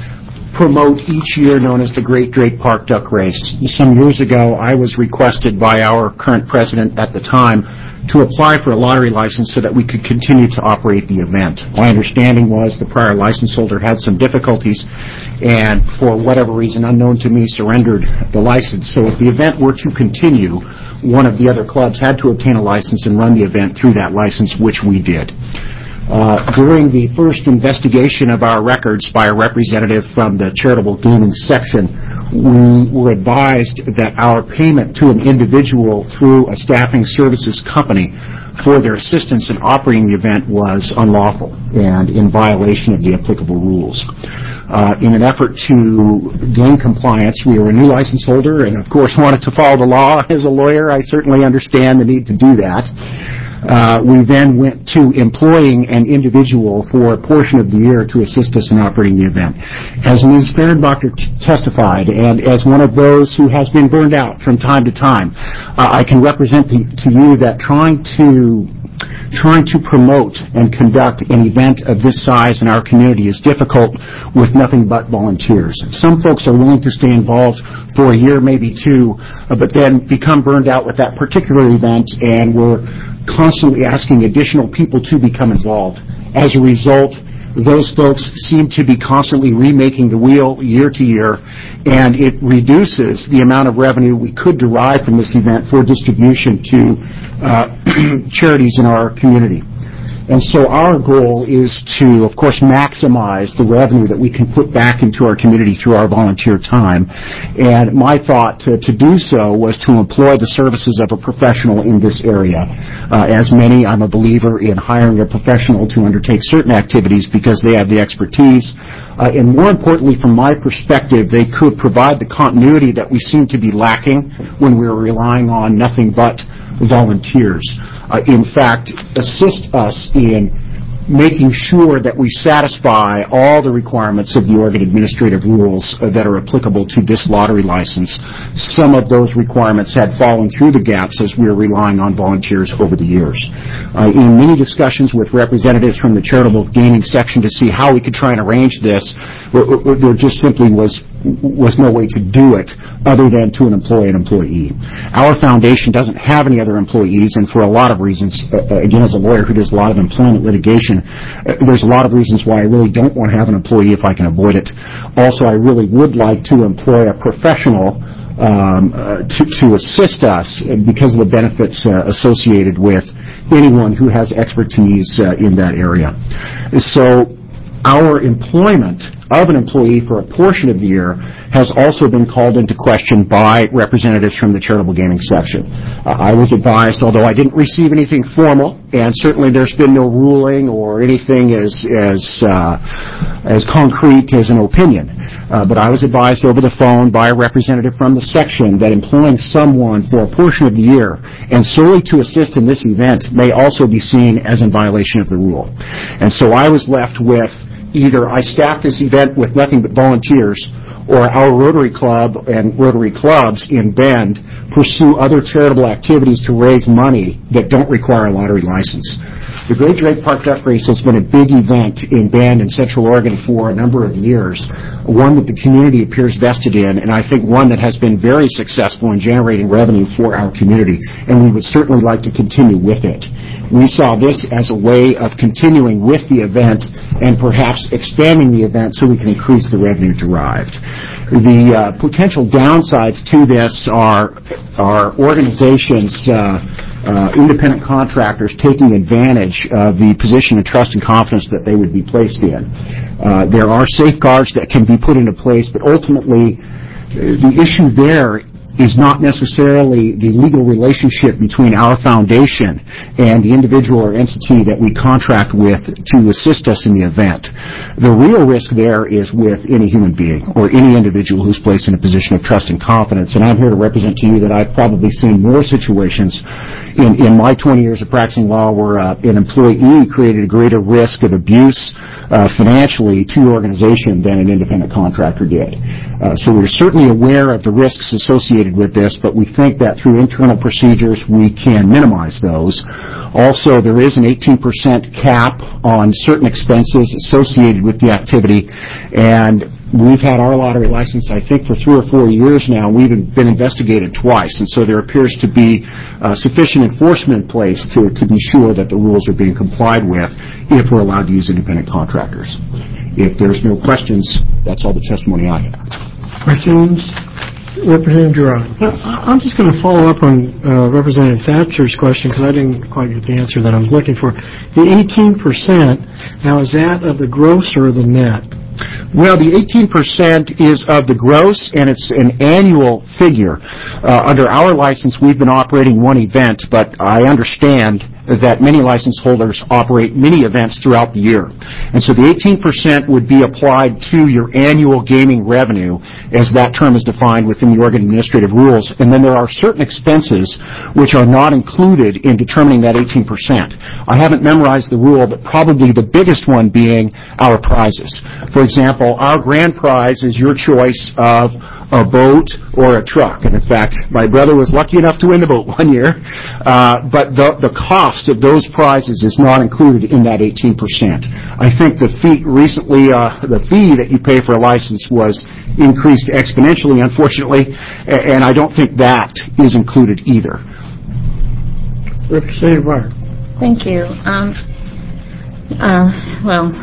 promote each year, known as the Great Drake Park Duck Race. Some years ago, I was requested by our current president at the time to apply for a lottery license so that we could continue to operate the event. My understanding was the prior license holder had some difficulties and, for whatever reason unknown to me, surrendered the license. So if the event were to continue, one of the other clubs had to obtain a license and run the event through that license, which we did. Uh, during the first investigation of our records by a representative from the charitable gaming section, we were advised that our payment to an individual through a staffing services company for their assistance in operating the event was unlawful and in violation of the applicable rules. Uh, in an effort to gain compliance, we were a new license holder and, of course, wanted to follow the law. As a lawyer, I certainly understand the need to do that. Uh, we then went to employing an individual for a portion of the year to assist us in operating the event. As Miz Fehrenbacher t- testified, and as one of those who has been burned out from time to time, uh, I can represent the, to you that trying to trying to promote and conduct an event of this size in our community is difficult with nothing but volunteers. Some folks are willing to stay involved for a year, maybe two, uh, but then become burned out with that particular event, and we're constantly asking additional people to become involved. As a result, those folks seem to be constantly remaking the wheel year to year, and it reduces the amount of revenue we could derive from this event for distribution to uh, charities in our community. And so our goal is to, of course, maximize the revenue that we can put back into our community through our volunteer time. And my thought to, to do so was to employ the services of a professional in this area. Uh, as many, I'm a believer in hiring a professional to undertake certain activities because they have the expertise. Uh, and more importantly, from my perspective, they could provide the continuity that we seem to be lacking when we were relying on nothing but volunteers. Uh, in fact, assist us in making sure that we satisfy all the requirements of the Oregon administrative rules uh, that are applicable to this lottery license. Some of those requirements had fallen through the gaps as we were relying on volunteers over the years. Uh, in many discussions with representatives from the charitable gaming section to see how we could try and arrange this, there just simply was was no way to do it other than to an employee and employee. Our foundation doesn't have any other employees, and for a lot of reasons, uh, again, as a lawyer who does a lot of employment litigation, uh, there's a lot of reasons why I really don't want to have an employee if I can avoid it. Also, I really would like to employ a professional um, uh, to, to assist us because of the benefits uh, associated with anyone who has expertise uh, in that area. So our employment of an employee for a portion of the year has also been called into question by representatives from the charitable gaming section. Uh, I was advised, although I didn't receive anything formal, and certainly there's been no ruling or anything as as uh, as concrete as an opinion, uh, but I was advised over the phone by a representative from the section that employing someone for a portion of the year and solely to assist in this event may also be seen as in violation of the rule. And so I was left with either I staff this event with nothing but volunteers, or our Rotary Club and Rotary Clubs in Bend pursue other charitable activities to raise money that don't require a lottery license. The Great Drake Park Duck Race has been a big event in Bend and Central Oregon for a number of years, one that the community appears vested in, and I think one that has been very successful in generating revenue for our community, and we would certainly like to continue with it. We saw this as a way of continuing with the event and perhaps expanding the event so we can increase the revenue derived. The uh, potential downsides to this are, are organizations, uh, uh, independent contractors taking advantage of the position of trust and confidence that they would be placed in. Uh, there are safeguards that can be put into place, but ultimately the issue there is not necessarily the legal relationship between our foundation and the individual or entity that we contract with to assist us in the event. The real risk there is with any human being or any individual who's placed in a position of trust and confidence. And I'm here to represent to you that I've probably seen more situations in, in my twenty years of practicing law where uh, an employee created a greater risk of abuse uh, financially to your organization than an independent contractor did. Uh, so we're certainly aware of the risks associated with this, but we think that through internal procedures we can minimize those. Also, there is an eighteen percent cap on certain expenses associated with the activity, and we've had our lottery license, I think, for three or four years now. We've been investigated twice, and so there appears to be uh, sufficient enforcement in place to, to be sure that the rules are being complied with if we're allowed to use independent contractors. If there's no questions, that's all the testimony I have. Questions? Representative Gerard. I'm just going to follow up on uh, Representative Thatcher's question because I didn't quite get the answer that I was looking for. The eighteen percent, now is that of the gross or the net? Well, the eighteen percent is of the gross, and it's an annual figure. Uh, under our license, we've been operating one event, but I understand that many license holders operate many events throughout the year. And so the eighteen percent would be applied to your annual gaming revenue, as that term is defined within the Oregon Administrative Rules. And then there are certain expenses which are not included in determining that eighteen percent. I haven't memorized the rule, but probably the biggest one being our prizes. For example, our grand prize is your choice of a boat or a truck. And in fact, my brother was lucky enough to win the boat one year. Uh, but the, the cost of those prizes is not included in that eighteen percent. I think the fee recently, uh, the fee that you pay for a license was increased exponentially, unfortunately, and I don't think that is included either. Representative Meyer. Thank you. Um, uh, well,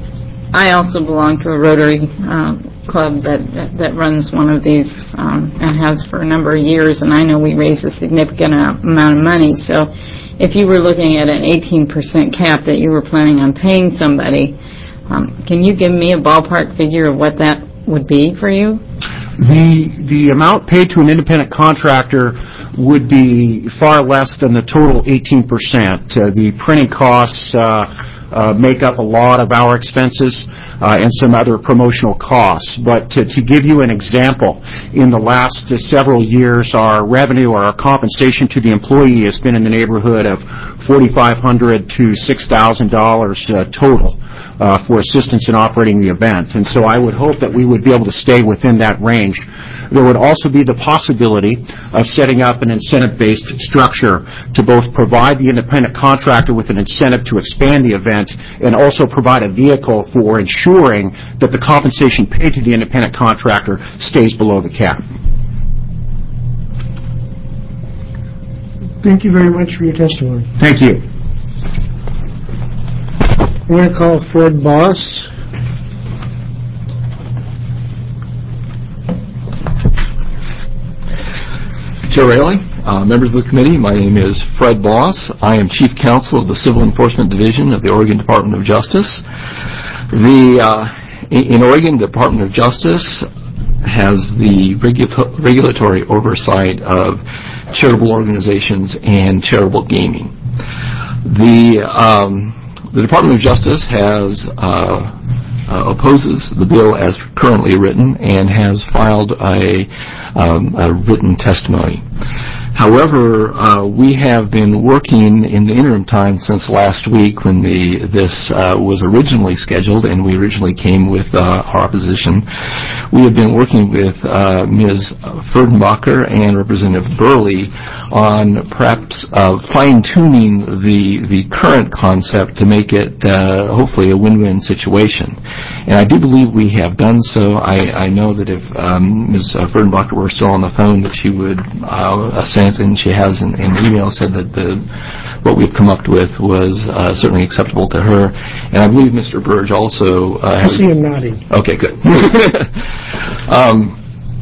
I also belong to a Rotary um, club that that runs one of these um, and has for a number of years, and I know we raise a significant amount of money. So if you were looking at an eighteen percent cap that you were planning on paying somebody, um, can you give me a ballpark figure of what that would be for you? The the amount paid to an independent contractor would be far less than the total eighteen percent. Uh, the printing costs uh, uh, make up a lot of our expenses uh, and some other promotional costs. But to, to give you an example, in the last uh, several years, our revenue or our compensation to the employee has been in the neighborhood of forty-five hundred dollars to six thousand dollars uh, total. Uh, for assistance in operating the event. And so I would hope that we would be able to stay within that range. There would also be the possibility of setting up an incentive-based structure to both provide the independent contractor with an incentive to expand the event and also provide a vehicle for ensuring that the compensation paid to the independent contractor stays below the cap. Thank you very much for your testimony. Thank you. I'm going to call Fred Boss. Chair Raley, uh, members of the committee, my name is Fred Boss. I am Chief Counsel of the Civil Enforcement Division of the Oregon Department of Justice. The uh, in Oregon, the Department of Justice has the regula- regulatory oversight of charitable organizations and charitable gaming. The um, The Department of Justice has uh, uh, opposes the bill as currently written and has filed a, um, a written testimony. However, uh, we have been working in the interim time since last week when the this uh, was originally scheduled and we originally came with uh, our opposition. We have been working with uh, Miz Ferdenbacher and Representative Burley on perhaps uh, fine-tuning the the current concept to make it uh, hopefully a win-win situation. And I do believe we have done so. I, I know that if um, Miz Ferdenbacher were still on the phone, that she would uh, assent, and she has in, in email said that the what we've come up with was uh, certainly acceptable to her. And I believe Mister Burge also... Uh, I see him nodding. Okay, good. um,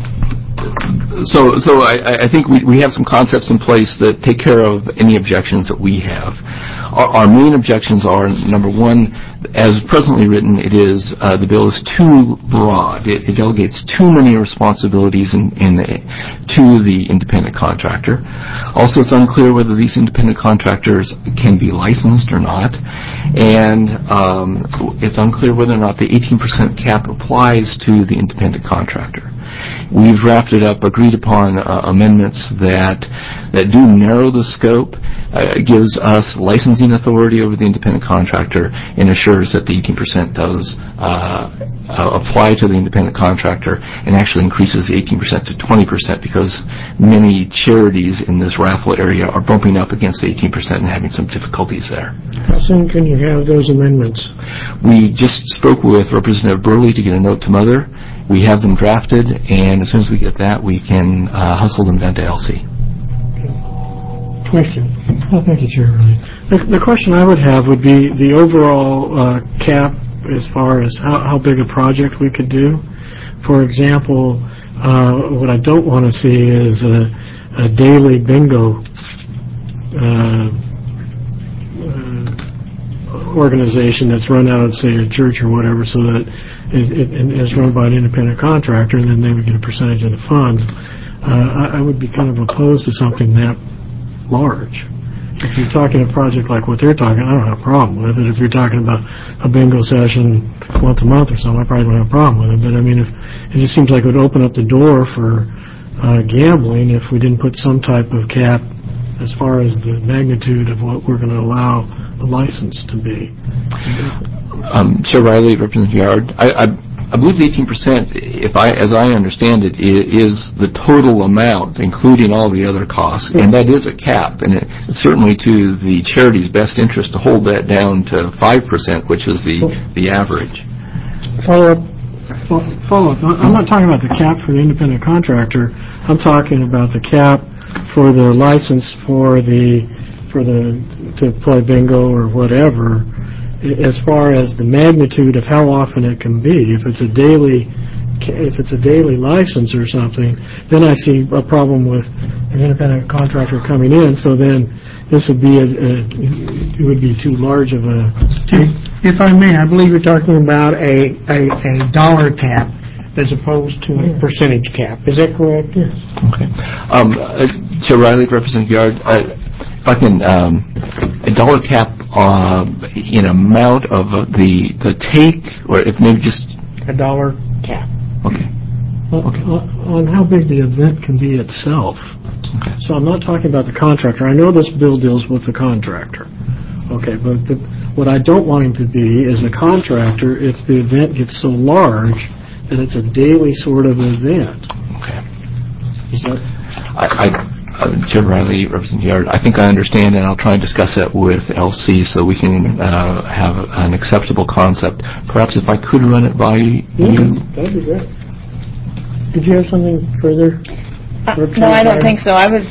So, so I, I think we, we have some concepts in place that take care of any objections that we have. Our, our main objections are, number one, as presently written, it is uh, the bill is too broad. It, it delegates too many responsibilities in, in the, to the independent contractor. Also, it's unclear whether these independent contractors can be licensed or not, and um, it's unclear whether or not the eighteen percent cap applies to the independent contractor. We've drafted up agreed-upon uh, amendments that that do narrow the scope, uh, gives us licensing authority over the independent contractor, and assures that the eighteen percent does uh, uh, apply to the independent contractor, and actually increases the eighteen percent to twenty percent because many charities in this raffle area are bumping up against the eighteen percent and having some difficulties there. How soon can you have those amendments? We just spoke with Representative Burley to get a note to Mother. We have them drafted, and as soon as we get that, we can uh, hustle them down to L C. Question. Oh, thank you, Chair. The, the question I would have would be the overall uh, cap as far as how, how big a project we could do. For example, uh, what I don't want to see is a, a daily bingo uh, uh, organization that's run out of, say, a church or whatever, so that it, it, it is run by an independent contractor, and then they would get a percentage of the funds. Uh, I, I would be kind of opposed to something that large. If you're talking a project like what they're talking, I don't have a problem with it. If you're talking about a bingo session once a month or something, I probably don't have a problem with it. But I mean, if it just seems like it would open up the door for uh, gambling if we didn't put some type of cap as far as the magnitude of what we're going to allow the license to be. Um, Chair Riley, Representative Yard, I, I, I believe the eighteen percent, if I, as I understand it, is the total amount, including all the other costs, and that is a cap, and it, it's certainly to the charity's best interest to hold that down to five percent, which is the, the average. Follow up. Follow up. I'm not talking about the cap for the independent contractor. I'm talking about the cap for the license for the for the to play bingo or whatever. As far as the magnitude of how often it can be, if it's a daily, if it's a daily license or something, then I see a problem with an independent contractor coming in. So then this would be a, a it would be too large of a. If I may, I believe you're talking about a a, a dollar cap as opposed to a percentage cap. Is that correct? Yes. Okay. Um, uh, Chair Riley, Representative Yard, uh, if I can, um, a dollar cap uh, in amount of uh, the the take, or if maybe just a dollar cap. Okay. Okay. On, on how big the event can be itself. Okay. So I'm not talking about the contractor. I know this bill deals with the contractor. Okay, but the, what I don't want him to be is a contractor if the event gets so large that it's a daily sort of event. Okay. Is that? I, I, uh, Chair Riley, Representative Yard, I think I understand, and I'll try and discuss that with L C so we can uh, have an acceptable concept. Perhaps if I could run it by yeah, you. That would be great. Did you have something further? Uh, no, I don't think so. I was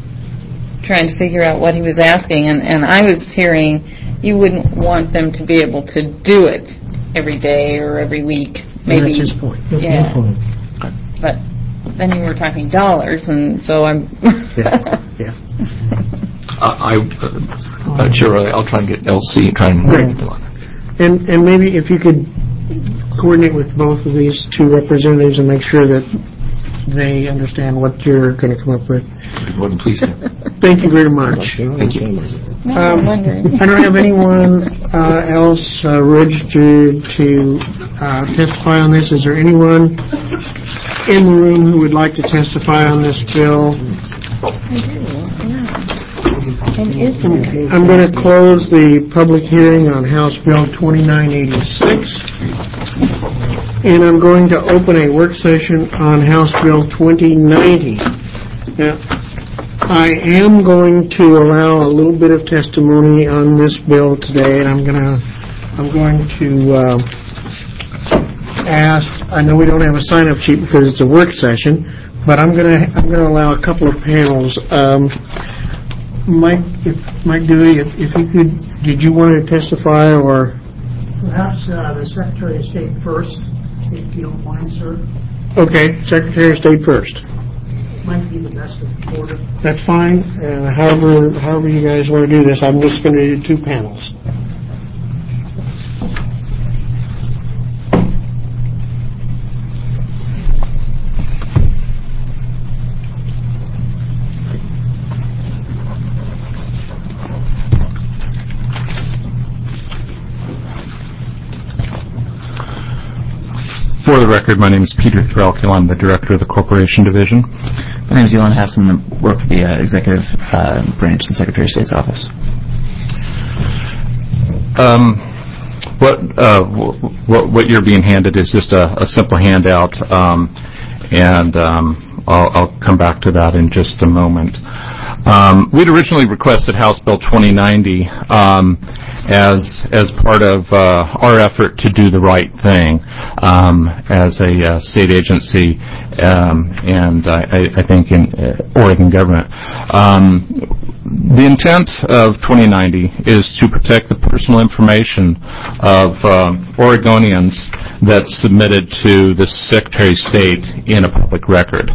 trying to figure out what he was asking, and, and I was hearing you wouldn't want them to be able to do it every day or every week. Maybe. That's his point. That's yeah. my point. But then you were talking dollars, and so I'm... yeah, yeah. Uh, I, uh, uh, Chair Riley, I'll try and get L C and try and break it on it. And, and maybe if you could coordinate with both of these two representatives and make sure that they understand what you're going to come up with. More than pleased to. Thank you very much. Thank you. Um, I don't have anyone uh, else uh, registered to uh, testify on this. Is there anyone in the room who would like to testify on this bill? I'm going to close the public hearing on House Bill twenty-nine eighty-six, and I'm going to open a work session on House Bill twenty ninety. Now, I am going to allow a little bit of testimony on this bill today, and I'm going to I'm going to uh, ask. I know we don't have a sign-up sheet because it's a work session, but I'm going to I'm going to allow a couple of panels. Um, Mike, if, Mike Dewey, if, if you could, did you want to testify, or perhaps uh, the Secretary of State first, if you don't mind, sir? Okay, Secretary of State first. Might be the best of order. That's fine. Uh, however, however you guys want to do this, I'm just going to do two panels. For the record, my name is Peter Threlkill. I'm the Director of the Corporation Division. My name is Elon Hassan. I work for the uh, Executive uh, Branch in the Secretary of State's office. Um, what, uh, what what you're being handed is just a, a simple handout, um, and um, I'll, I'll come back to that in just a moment. Um, we'd originally requested House Bill twenty ninety um, as as part of uh, our effort to do the right thing um, as a uh, state agency, um, and I, I think in uh, Oregon government. Um, the intent of twenty ninety is to protect the personal information of uh, Oregonians that's submitted to the Secretary of State in a public record.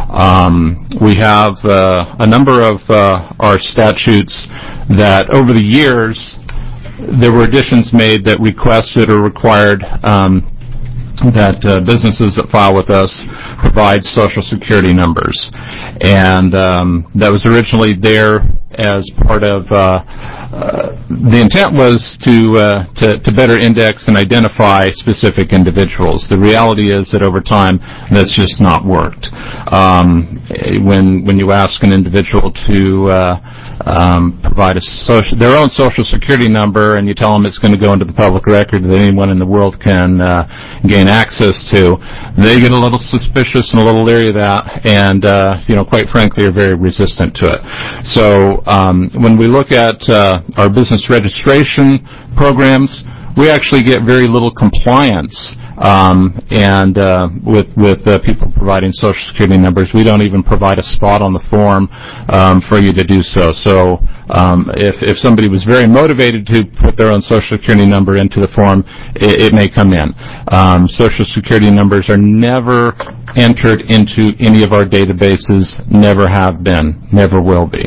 Um, we have uh, a number of uh, our statutes that over the years there were additions made that requested or required um, that uh, businesses that file with us provide Social Security numbers. And um, that was originally there as part of, uh, uh, the intent was to, uh, to, to better index and identify specific individuals. The reality is that over time, that's just not worked. Um, when, when you ask an individual to, uh, um, provide a social, their own Social Security number, and you tell them it's going to go into the public record that anyone in the world can uh, gain access to, they get a little suspicious and a little leery of that, and uh, you know, quite frankly, are very resistant to it. So um, when we look at uh, our business registration programs, we actually get very little compliance. Um, and uh, with with uh, people providing Social Security numbers, we don't even provide a spot on the form um, for you to do so. So um, if if somebody was very motivated to put their own Social Security number into the form, it, it may come in. Um, Social Security numbers are never entered into any of our databases, never have been, never will be.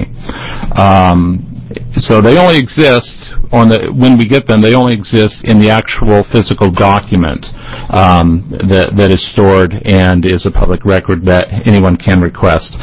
Um, So they only exist on the when we get them. They only exist in the actual physical document um, that that is stored and is a public record that anyone can request.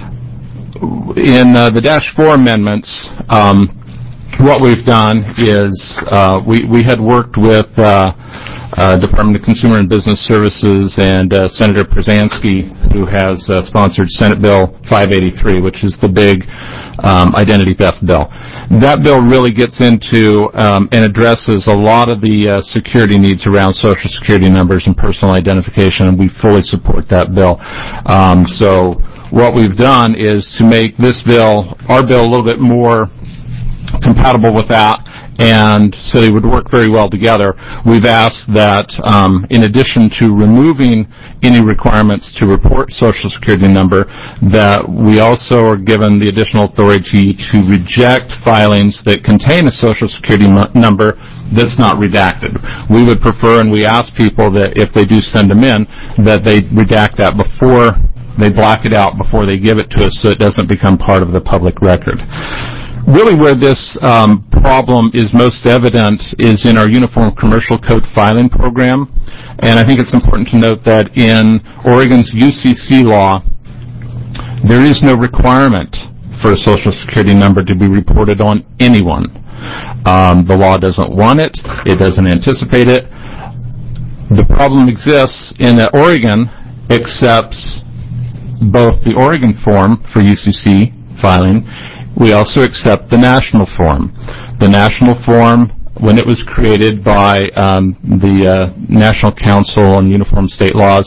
In uh, the Dash four amendments, um, what we've done is uh, we we had worked with uh, uh, Department of Consumer and Business Services and uh, Senator Przanski, who has uh, sponsored Senate Bill five eighty-three, which is the big um, identity theft bill. That bill really gets into um, and addresses a lot of the uh, security needs around Social Security numbers and personal identification, and we fully support that bill. Um, so what we've done is to make this bill, our bill, a little bit more compatible with that, and so they would work very well together. We've asked that um, in addition to removing any requirements to report Social Security number, that we also are given the additional authority to reject filings that contain a Social Security m- number that's not redacted. We would prefer, and we ask people that if they do send them in, that they redact that before, they black it out before they give it to us so it doesn't become part of the public record. Really where this um, problem is most evident is in our Uniform Commercial Code filing program. And I think it's important to note that in Oregon's U C C law, there is no requirement for a Social Security number to be reported on anyone. Um, the law doesn't want it. It doesn't anticipate it. The problem exists in that Oregon accepts both the Oregon form for U C C filing. We also accept the national form. The national form, when it was created by um, the uh, National Council on Uniform State Laws,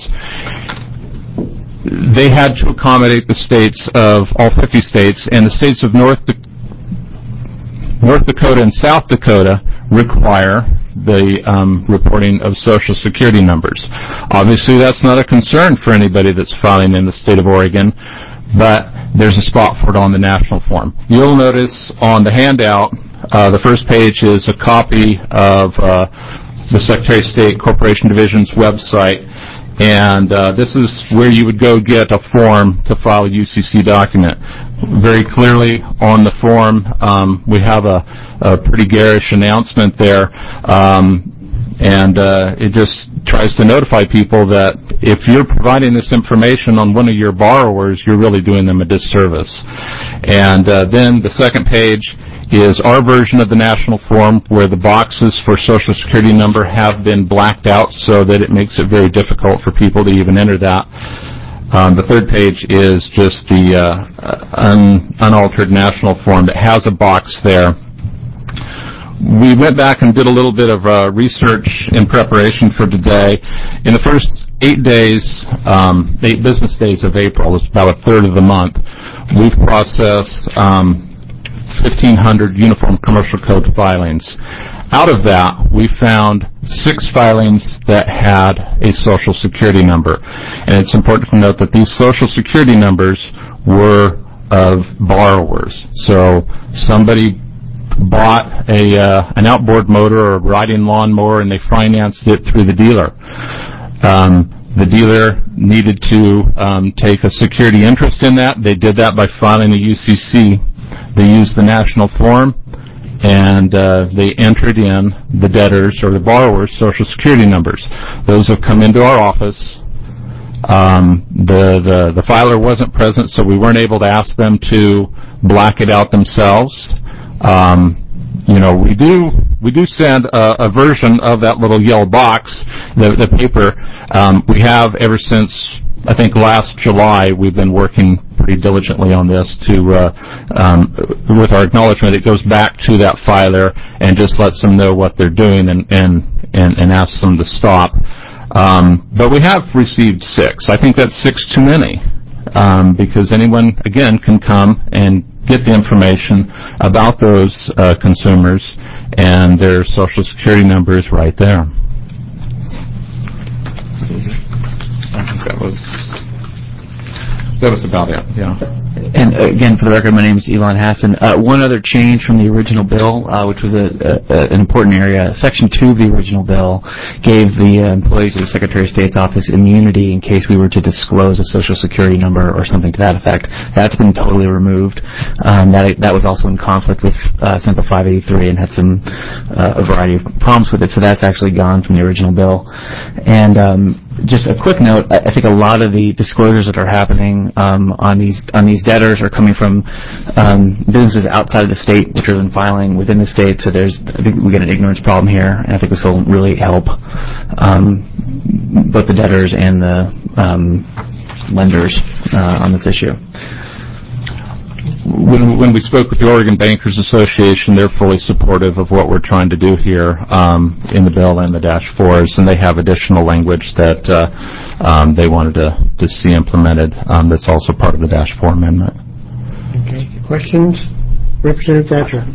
they had to accommodate the states of all fifty states, and the states of North, da- North Dakota and South Dakota require the um, reporting of Social Security numbers. Obviously, that's not a concern for anybody that's filing in the state of Oregon, but there's a spot for it on the national form. You'll notice on the handout, uh, the first page is a copy of uh, the Secretary of State Corporation Division's website, and uh, this is where you would go get a form to file a U C C document. Very clearly on the form, um, we have a, a pretty garish announcement there, um, and uh, it just tries to notify people that if you're providing this information on one of your borrowers, you're really doing them a disservice. And uh, then the second page is our version of the national form, where the boxes for Social Security number have been blacked out so that it makes it very difficult for people to even enter that. Um, the third page is just the uh, un- unaltered national form that has a box there. We went back and did a little bit of uh, research in preparation for today. In the first eight days, um, eight business days of April, it's about a third of the month, we've processed um, fifteen hundred Uniform Commercial Code filings. Out of that, we found six filings that had a Social Security number. And it's important to note that these Social Security numbers were of borrowers. So somebody bought a uh, an outboard motor or a riding lawnmower and they financed it through the dealer. Um, the dealer needed to um, take a security interest in that. They did that by filing a U C C. They used the national form, and uh, they entered in the debtors or the borrower's Social Security numbers. Those have come into our office. Um, the, the the filer wasn't present, so we weren't able to ask them to black it out themselves. Um, you know, we do we do send a, a version of that little yellow box, the, the paper. Um, we have ever since, I think, last July, we've been working pretty diligently on this to, uh, um, with our acknowledgement, it goes back to that filer and just lets them know what they're doing and, and, and, and asks them to stop. Um, but we have received six. I think that's six too many, um, because anyone, again, can come and get the information about those uh, consumers, and their Social Security number is right there. I think that was that was about it. Yeah. And uh, again, for the record, my name is Elon Hassan. Uh, one other change from the original bill, uh, which was a, a, an important area. Section two of the original bill gave the uh, employees of the Secretary of State's office immunity in case we were to disclose a Social Security number or something to that effect. That's been totally removed. Um, that that was also in conflict with uh, Senate five eighty-three and had some uh, a variety of problems with it. So that's actually gone from the original bill. And um, just a quick note, I think a lot of the disclosures that are happening um, on these on these debtors are coming from um, businesses outside of the state which are then filing within the state. So there's, I think we get an ignorance problem here, and I think this will really help um, both the debtors and the um, lenders uh, on this issue. When, when we spoke with the Oregon Bankers Association, they're fully supportive of what we're trying to do here um, in the bill and the dash fours, and they have additional language that uh, um, they wanted to, to see implemented um, that's also part of the dash four amendment. Okay. Questions? Representative Thatcher.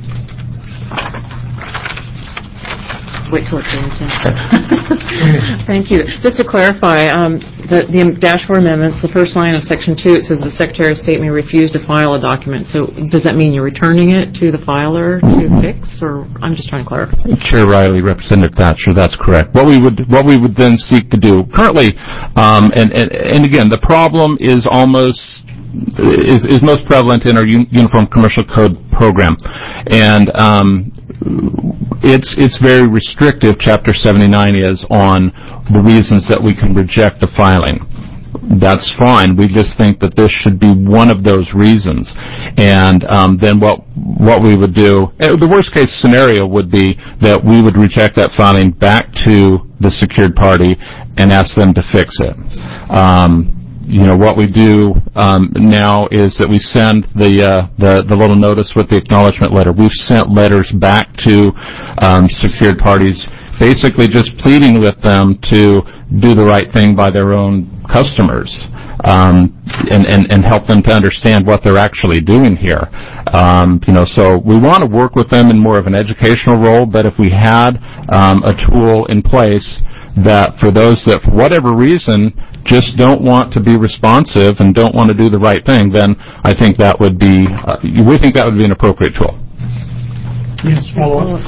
Wait till it's in. Thank you. Just to clarify, um, the, the dash four amendments, the first line of section two, it says the Secretary of State may refuse to file a document. So does that mean you're returning it to the filer to fix, or I'm just trying to clarify? Chair Riley, Representative Thatcher, that's correct. What we would what we would then seek to do currently, um, and, and and again, the problem is almost. Is, is most prevalent in our un, Uniform Commercial Code program, and um, it's it's very restrictive. Chapter seventy-nine is on the reasons that we can reject a filing. That's fine. We just think that this should be one of those reasons, and um, then what what we would do. The worst case scenario would be that we would reject that filing back to the secured party and ask them to fix it. Um, you know, what we do um, now is that we send the, uh, the the little notice with the acknowledgement letter. We've sent letters back to um, secured parties, basically just pleading with them to do the right thing by their own customers. Um, and, and, and help them to understand what they're actually doing here. Um, you know, so we want to work with them in more of an educational role, but if we had um, a tool in place that for those that, for whatever reason, just don't want to be responsive and don't want to do the right thing, then I think that would be, uh, we think that would be an appropriate tool. Yes, follow up.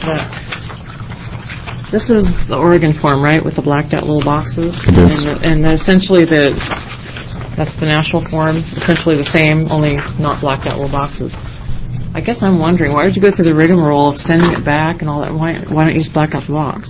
This is the Oregon form, right, with the blacked out little boxes? It is. And, and essentially the... That's the national form, essentially the same, only not blacked out little boxes. I guess I'm wondering, why did you go through the rigmarole of sending it back and all that? Why, why don't you just black out the box?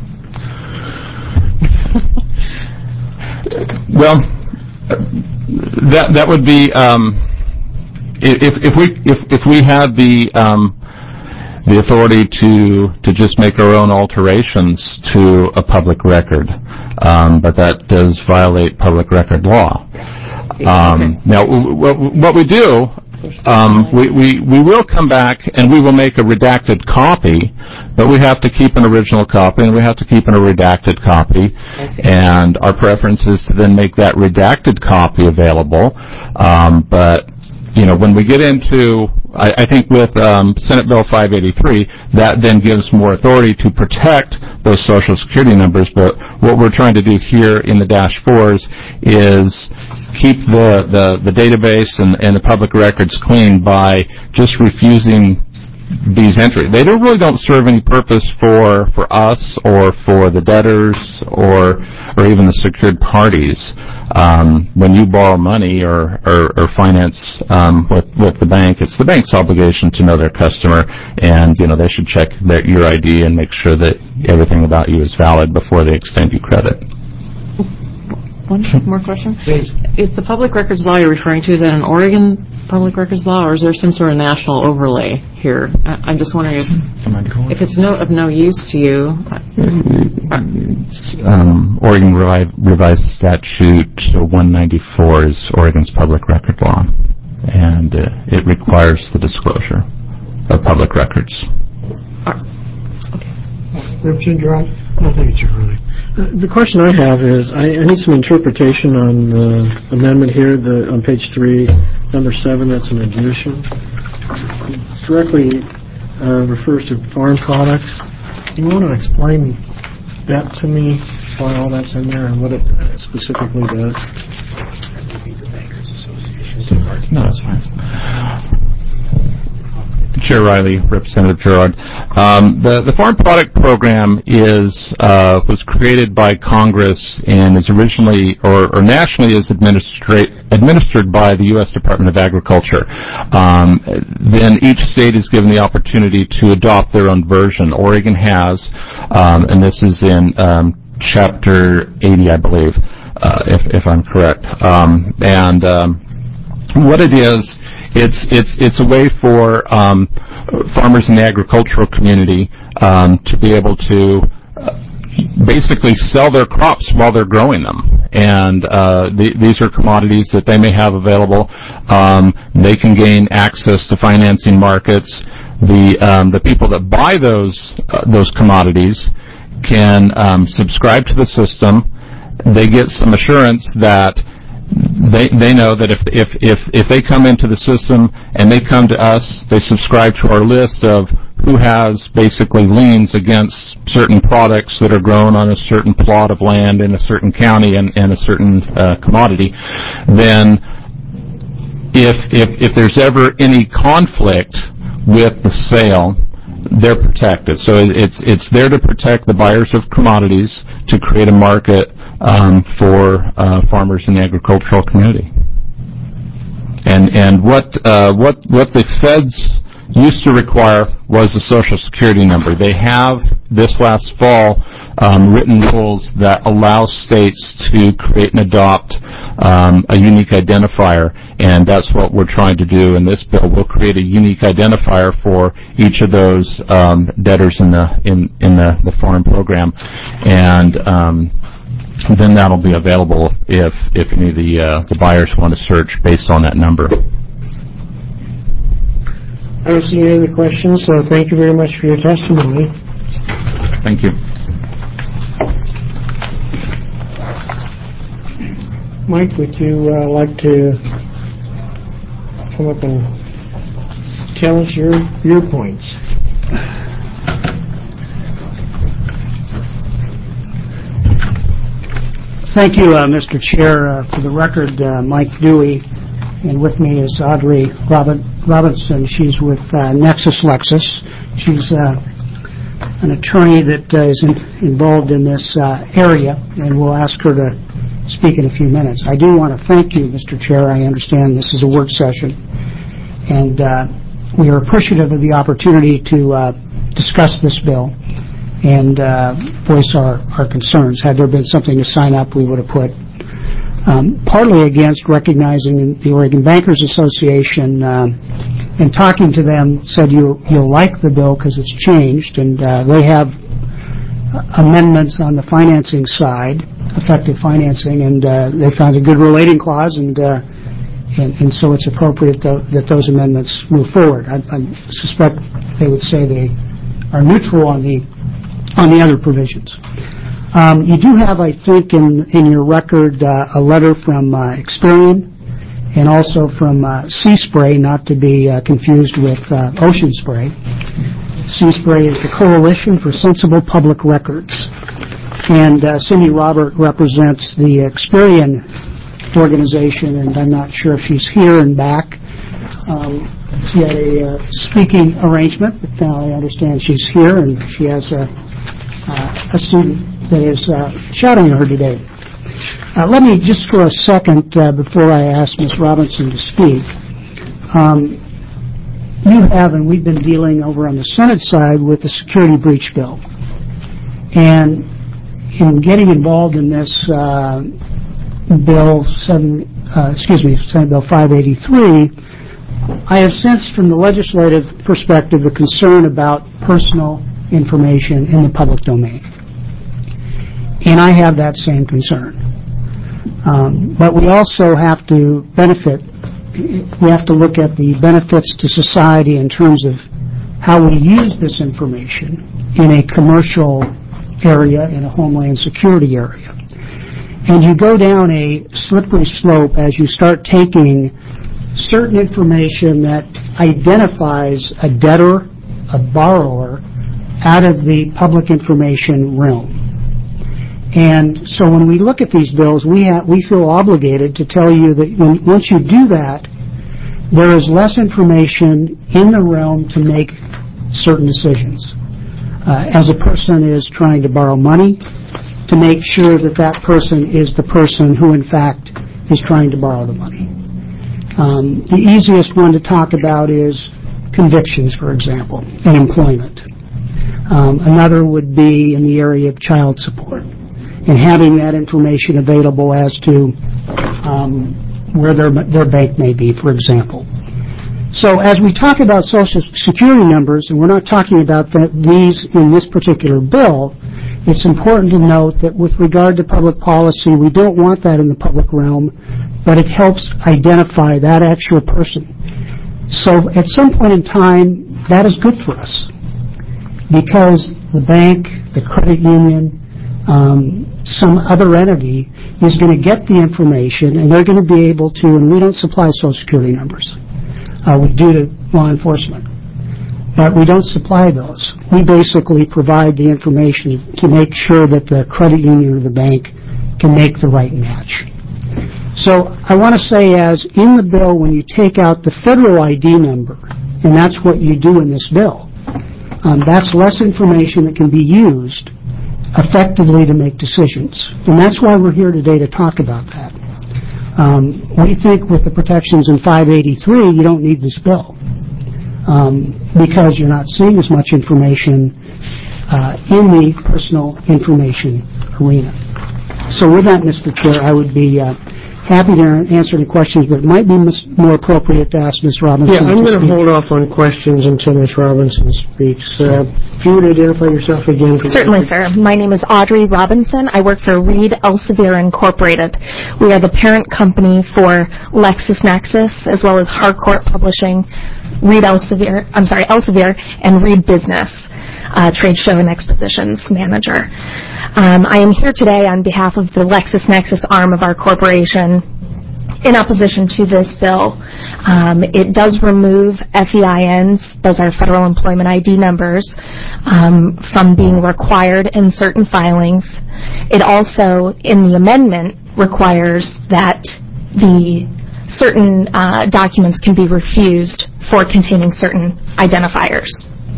Well, that that would be um, if if we if if we had the um, the authority to to just make our own alterations to a public record, um, but that does violate public record law. Um, now, w- w- what we do, um, we, we, we will come back and we will make a redacted copy, but we have to keep an original copy and we have to keep an, a redacted copy. And our preference is to then make that redacted copy available. Um, but, you know, when we get into, I, I think with um, Senate Bill five eighty-three, that then gives more authority to protect those Social Security numbers. But what we're trying to do here in the dash fours is keep the, the, the database and, and the public records clean by just refusing these entries. They don't really don't serve any purpose for, for us or for the debtors or or even the secured parties. Um, when you borrow money or, or, or finance um, with, with the bank, it's the bank's obligation to know their customer, and you know they should check their, your I D and make sure that everything about you is valid before they extend you credit. One more question. Please. Is the public records law you're referring to, is that an Oregon public records law, or is there some sort of national overlay here? I, I'm just wondering if, if it's no, of no use to you. It's, um, Oregon revi- revised statute one ninety-four is Oregon's public record law, and uh, it requires the disclosure of public records. Representative Gerard? No, thank you, Chair. Uh, the question I have is, I, I need some interpretation on the amendment here, the, on page three, number seven, that's an addition. It directly uh, refers to farm products. Do you want to explain that to me, why all that's in there and what it specifically does? No, that's fine. Chair Riley, Representative Gerard. Um, the, the Farm Product Program is uh, was created by Congress and is originally or, or nationally is administra- administered by the U S Department of Agriculture. Um, then each state is given the opportunity to adopt their own version. Oregon has, um, and this is in um, Chapter eighty, I believe, uh, if, if I'm correct. Um, and um, what it is, It's it's it's a way for um, farmers in the agricultural community um, to be able to uh, basically sell their crops while they're growing them, and uh, the, these are commodities that they may have available. Um, they can gain access to financing markets. The um, the people that buy those uh, those commodities can um, subscribe to the system. They get some assurance that They they know that if if if if they come into the system and they come to us, they subscribe to our list of who has basically liens against certain products that are grown on a certain plot of land in a certain county and, and a certain uh, commodity. Then, if if if there's ever any conflict with the sale, they're protected. So it's it's there to protect the buyers of commodities, to create a market Um, for uh, farmers in the agricultural community, and and what uh, what what the feds used to require was the Social Security number. They have this last fall um, written rules that allow states to create and adopt um, a unique identifier, and that's what we're trying to do in this bill. We'll create a unique identifier for each of those um, debtors in the in in the, the farm program, and um, then that'll be available if if any of the uh, the buyers want to search based on that number. I don't see any other questions, so thank you very much for your testimony. Thank you. Mike, would you uh, like to come up and tell us your your points? Thank you, uh, Mister Chair. Uh, for the record, uh, Mike Dewey, and with me is Audrey Robin, Robinson. She's with uh, Nexus Lexus. She's uh, an attorney that uh, is in, involved in this uh, area, and we'll ask her to speak in a few minutes. I do want to thank you, Mister Chair. I understand this is a work session, and uh, we are appreciative of the opportunity to uh, discuss this bill and uh, voice our, our concerns. Had there been something to sign up, we would have put um, partly against recognizing the Oregon Bankers Association um, and talking to them said you, you'll like the bill because it's changed, and uh, they have amendments on the financing side, effective financing, and uh, they found a good relating clause, and, uh, and, and so it's appropriate to, that those amendments move forward. I, I suspect they would say they are neutral on the on the other provisions. Um, you do have, I think, in, in your record uh, a letter from uh, Experian and also from uh, Sea Spray, not to be uh, confused with uh, Ocean Spray. Sea Spray is the Coalition for Sensible Public Records. And uh, Cindy Robert represents the Experian organization, and I'm not sure if she's here and back. Um, she had a uh, speaking arrangement, but now I understand she's here, and she has a Uh, a student that is uh, shouting at her today. Uh, let me just for a second, uh, before I ask Miz Robinson to speak, um, you have, and we've been dealing over on the Senate side with the security breach bill. And in getting involved in this uh, bill, seven, uh, excuse me, Senate Bill five eighty-three, I have sensed from the legislative perspective the concern about personal information in the public domain. And I have that same concern. Um, but we also have to benefit, we have to look at the benefits to society in terms of how we use this information in a commercial area, in a homeland security area. And you go down a slippery slope as you start taking certain information that identifies a debtor, a borrower, out of the public information realm. And so when we look at these bills, we have, we feel obligated to tell you that when, once you do that, there is less information in the realm to make certain decisions. Uh, as a person is trying to borrow money, to make sure that that person is the person who in fact is trying to borrow the money. Um, the easiest one to talk about is convictions, for example, and employment. Um, another would be in the area of child support and having that information available as to um, where their, their bank may be, for example. So as we talk about Social Security numbers, and we're not talking about the, these in this particular bill, it's important to note that with regard to public policy, we don't want that in the public realm, but it helps identify that actual person. So at some point in time, that is good for us, because the bank, the credit union, um, some other entity is going to get the information, and they're going to be able to, and we don't supply Social Security numbers. Uh, we do to law enforcement. But we don't supply those. We basically provide the information to make sure that the credit union or the bank can make the right match. So I want to say, as in the bill, when you take out the federal I D number, and that's what you do in this bill, Um, that's less information that can be used effectively to make decisions. And that's why we're here today to talk about that. Um, we think with the protections in five eighty-three, you don't need this bill um, because you're not seeing as much information uh, in the personal information arena. So with that, Mister Chair, I would be uh, happy to answer any questions, but it might be mis- more appropriate to ask Miz Robinson. Yeah, I'm to going to speak. hold off on questions until Miz Robinson speaks. Uh, if you would identify yourself again. For Certainly, sir. My name is Audrey Robinson. I work for Reed Elsevier Incorporated. We are the parent company for LexisNexis, as well as Harcourt Publishing, Reed Elsevier, I'm sorry, Elsevier, and Reed Business. Uh, trade show and expositions manager. Um, I am here today on behalf of the LexisNexis arm of our corporation in opposition to this bill. Um, it does remove F E I Ns, those are Federal Employment I D numbers, um, from being required in certain filings. It also, in the amendment, requires that the certain uh, documents can be refused for containing certain identifiers.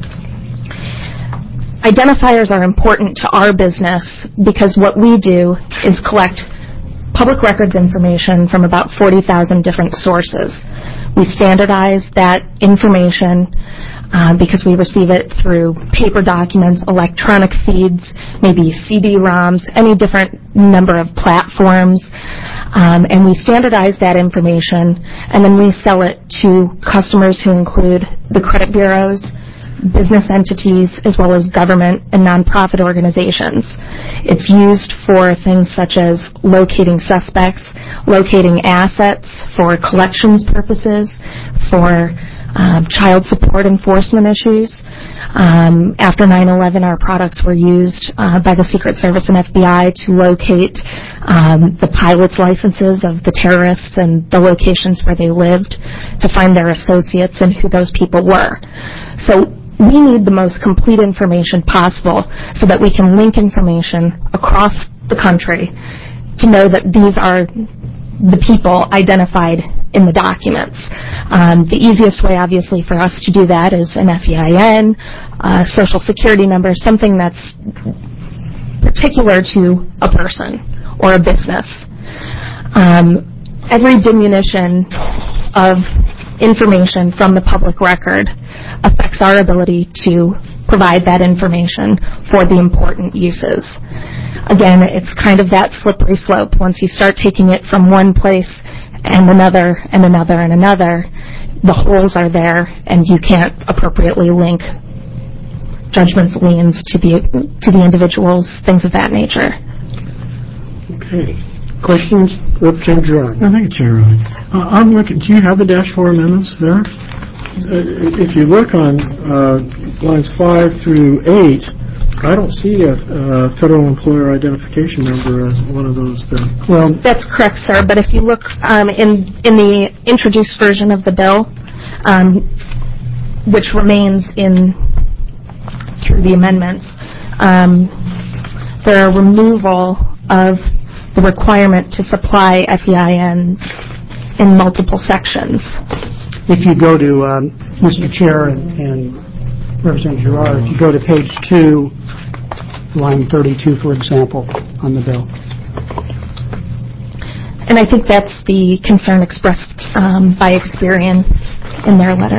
Identifiers are important to our business because what we do is collect public records information from about forty thousand different sources. We standardize that information uh, because we receive it through paper documents, electronic feeds, maybe C D ROMs, any different number of platforms, um, and we standardize that information, and then we sell it to customers who include the credit bureaus, business entities, as well as government and nonprofit organizations. It's used for things such as locating suspects, locating assets for collections purposes, for uh, child support enforcement issues. Um, after nine eleven, our products were used uh, by the Secret Service and F B I to locate um, the pilot's licenses of the terrorists and the locations where they lived, to find their associates and who those people were. So we need the most complete information possible so that we can link information across the country to know that these are the people identified in the documents. Um, the easiest way, obviously, for us to do that is an F E I N, a social security number, something that's particular to a person or a business. Um, every diminution of information from the public record affects our ability to provide that information for the important uses. Again, it's kind of that slippery slope. Once you start taking it from one place and another and another and another, the holes are there and you can't appropriately link judgments, liens to the to the individuals, things of that nature. Okay. Questions? Representative Gerard. I think it's Gerard. Uh, I'm looking. Do you have the dash four amendments there? Uh, if you look on uh, lines five through eight, I don't see a uh, federal employer identification number as one of those there. Well, that's correct, sir. But if you look um, in in the introduced version of the bill, um, which remains in through the amendments, um, there are removal of the requirement to supply F E I Ns in multiple sections. If you go to, um, Mister Chair and, and Representative Gerard, if you go to page two, line thirty-two, for example, on the bill. And I think that's the concern expressed um, by Experian in their letter.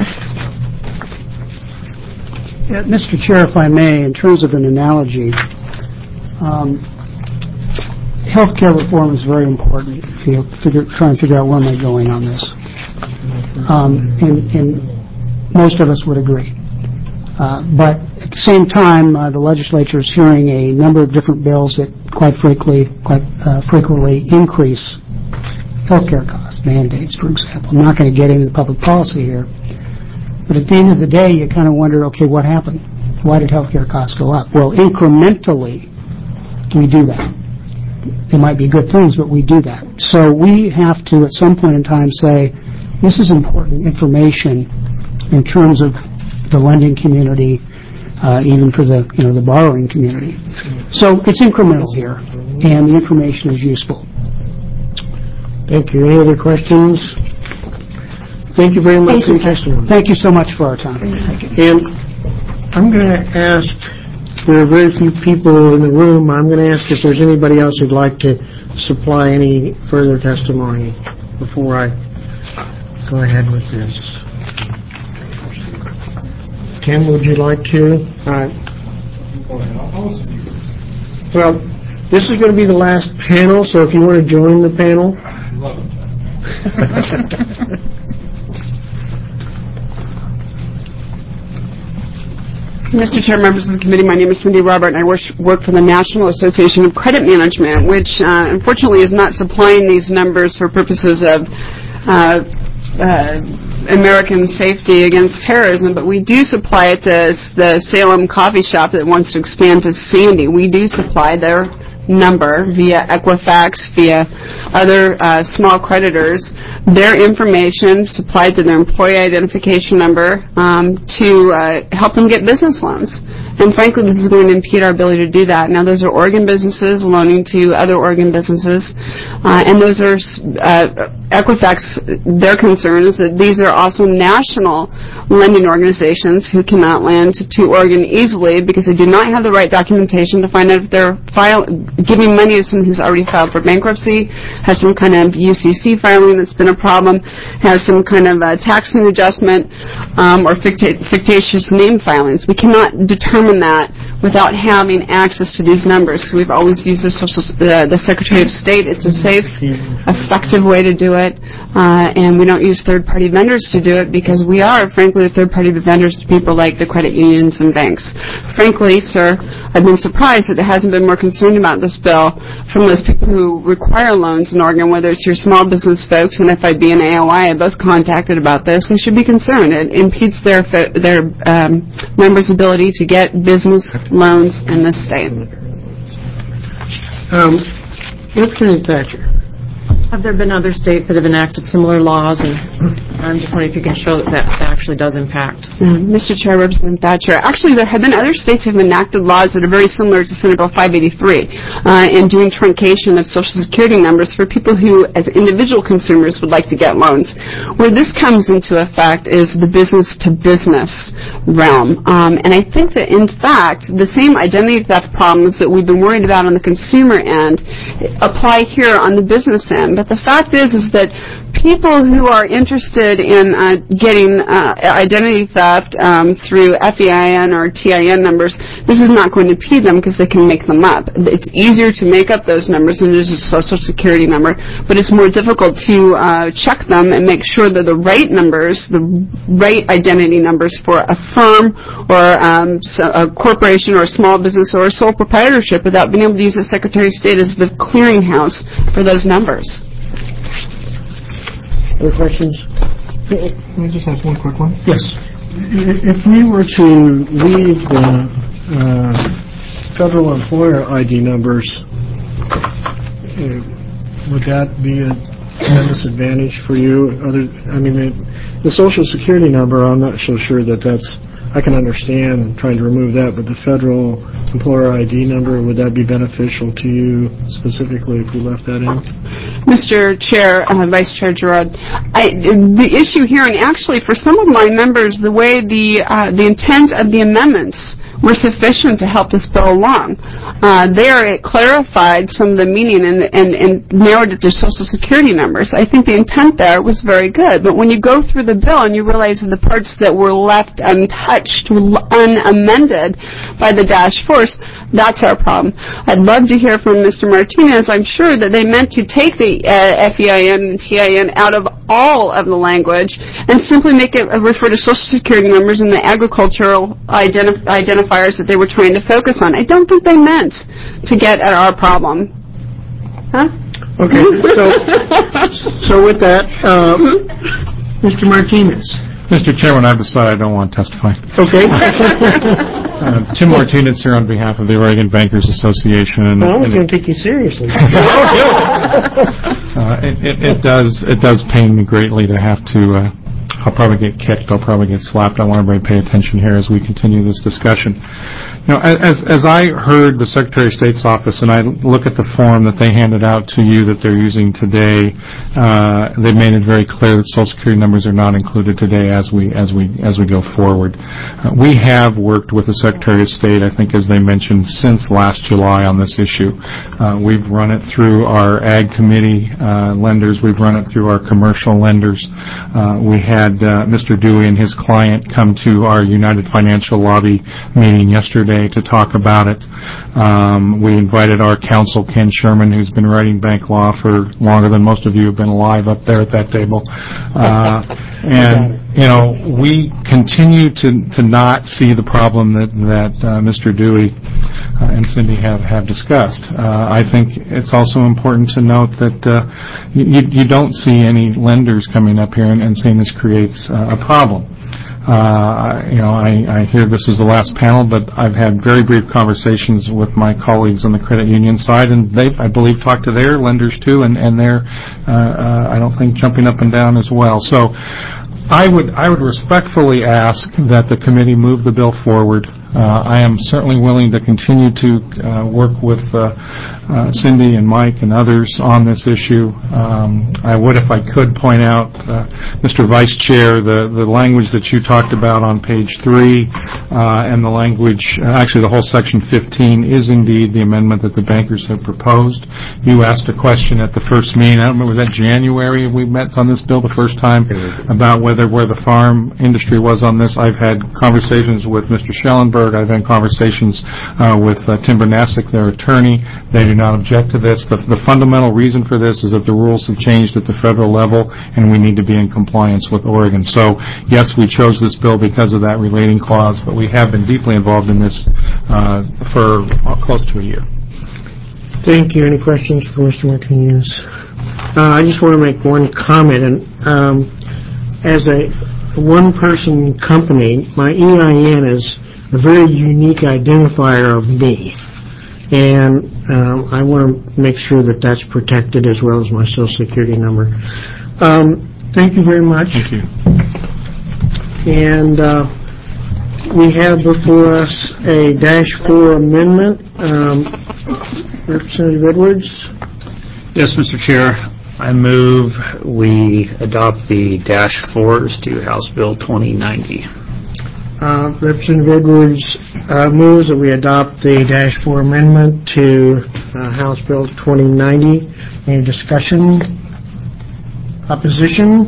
Yeah, Mister Chair, if I may, in terms of an analogy, um, healthcare reform is very important if you figure, try and figure out where am I going on this. Um, and, and most of us would agree. Uh, but at the same time, uh, the legislature is hearing a number of different bills that quite frequently, quite uh, frequently increase healthcare costs, mandates, for example. I'm not going to get into public policy here. But at the end of the day, you kind of wonder, okay, what happened? Why did healthcare costs go up? Well, incrementally, we do that. They might be good things, but we do that. So we have to, at some point in time, say, this is important information in terms of the lending community, uh, even for the, you know, the borrowing community. So it's incremental here, and the information is useful. Thank you. Any other questions? Thank you very much for your testimony. Thank you so much for our time. And I'm going to ask, there are very few people in the room, I'm going to ask if there's anybody else who'd like to supply any further testimony before I go ahead with this. Tim, would you like to? All right. Well, this is going to be the last panel, so if you want to join the panel, Mister Chair, members of the committee, my name is Cindy Robert, and I work work for the National Association of Credit Management, which uh, unfortunately is not supplying these numbers for purposes of uh, uh, American safety against terrorism, but we do supply it to the Salem coffee shop that wants to expand to Sandy. We do supply their number via Equifax, via other uh, small creditors, their information supplied to their employee identification number um, to uh, help them get business loans. And frankly, this is going to impede our ability to do that. Now, those are Oregon businesses loaning to other Oregon businesses, uh, and those are uh, Equifax. Their concern is that these are also national lending organizations who cannot lend to Oregon easily because they do not have the right documentation to find out if they're file, giving money to someone who's already filed for bankruptcy, has some kind of U C C filing that's been a problem, has some kind of uh, taxing adjustment, um, or ficti- fictitious name filings. We cannot determine that without having access to these numbers. So we've always used the, social, uh, the Secretary of State. It's a safe, effective way to do it, uh, and we don't use third-party vendors to do it because we are, frankly, third-party vendors to people like the credit unions and banks. Frankly, sir, I've been surprised that there hasn't been more concern about this bill from those people who require loans in Oregon, whether it's your small business folks and F I B and A O I, I both contacted about this. They should be concerned. It impedes their their um, members' ability to get business loans in this state. Um, Lieutenant Thatcher. Have there been other states that have enacted similar laws? And I'm just wondering if you can show that that actually does impact. Mm, Mister Chair, Representative Thatcher, actually there have been other states who have enacted laws that are very similar to Senate Bill five eighty-three uh, in doing truncation of Social Security numbers for people who, as individual consumers, would like to get loans. Where this comes into effect is the business-to-business realm. Um, and I think that, in fact, the same identity theft problems that we've been worried about on the consumer end apply here on the business end. But the fact is, is that people who are interested in uh, getting uh, identity theft um, through F E I N or T I N numbers, this is not going to impede them because they can make them up. It's easier to make up those numbers than it is a Social Security number, but it's more difficult to uh, check them and make sure that the right numbers, the right identity numbers for a firm or um, a corporation or a small business or a sole proprietorship without being able to use the Secretary of State as the clearinghouse for those numbers. Other questions? Can I just ask one quick one? Yes. If we were to leave the uh, federal employer I D numbers, uh, would that be a tremendous advantage for you? Other, I mean, the, the Social Security number, I'm not so sure that that's, I can understand trying to remove that, but the federal employer I D number, would that be beneficial to you specifically if we left that in? Mister Chair, uh, Vice Chair Girard, I, the issue here, and actually for some of my members, the way the uh, the intent of the amendments were sufficient to help this bill along. Uh, there it clarified some of the meaning and, and, and narrowed it to Social Security numbers. I think the intent there was very good, but when you go through the bill and you realize that the parts that were left untouched, unamended by the Dash Force, that's our problem. I'd love to hear from Mister Martinez. I'm sure that they meant to take the uh, F E I N and T I N out of all of the language and simply make it uh, refer to Social Security numbers and the agricultural identif- identifiers that they were trying to focus on. I don't think they meant to get at our problem. Huh? Okay. So, so with that, uh, Mister Martinez. Mister Chairman, I've decided I don't want to testify. Okay. uh, Tim Martinez here on behalf of the Oregon Bankers Association. Well, I was going to take you seriously. uh, it, it, it does it does pain me greatly to have to. Uh, I'll probably get kicked. I'll probably get slapped. I want everybody to pay attention here as we continue this discussion. You know, as as I heard the Secretary of State's office, and I look at the form that they handed out to you that they're using today, uh, they made it very clear that Social Security numbers are not included today as we as we as we go forward. Uh, we have worked with the Secretary of State, I think, as they mentioned, since last July on this issue. Uh, we've run it through our Ag Committee uh, lenders. We've run it through our commercial lenders. Uh, we had uh, Mister Dewey and his client come to our United Financial Lobby meeting yesterday yesterday to talk about it. Um, we invited our counsel, Ken Sherman, who's been writing bank law for longer than most of you have been alive up there at that table. Uh, and, you know, we continue to, to not see the problem that, that uh, Mister Dewey uh, and Cindy have, have discussed. Uh, I think it's also important to note that uh, you, you don't see any lenders coming up here and, and saying this creates uh, a problem. Uh, you know, I, I hear this is the last panel, but I've had very brief conversations with my colleagues on the credit union side, and they've, I believe, talked to their lenders too, and, and they're, uh, uh, I don't think, jumping up and down as well. So I would, I would respectfully ask that the committee move the bill forward. Uh, I am certainly willing to continue to uh, work with uh, uh, Cindy and Mike and others on this issue. Um, I would, if I could, point out, uh, Mister Vice Chair, the, the language that you talked about on page three uh, and the language, uh, actually the whole section fifteen is indeed the amendment that the bankers have proposed. You asked a question at the first meeting, I don't remember, was that January we met on this bill the first time, about whether where the farm industry was on this. I've had conversations with Mister Schellenberg. I've had conversations uh, with uh, Tim Bernasek, their attorney. They do not object to this. The, the fundamental reason for this is that the rules have changed at the federal level, and we need to be in compliance with Oregon. So, yes, we chose this bill because of that relating clause, but we have been deeply involved in this uh, for uh, close to a year. Thank you. Any questions for Mister Martinez? Uh, I just want to make one comment. And um, as a one-person company, my E I N is a very unique identifier of me, and um, I want to make sure that that's protected as well as my Social Security number. Um, thank you very much. Thank you. And uh, we have before us a dash four amendment. Um, Representative Edwards? Yes, Mister Chair. I move we adopt the dash fours to House Bill twenty ninety. Uh, Representative Edwards uh, moves that we adopt the dash four amendment to uh, House Bill twenty ninety. Any discussion? Opposition?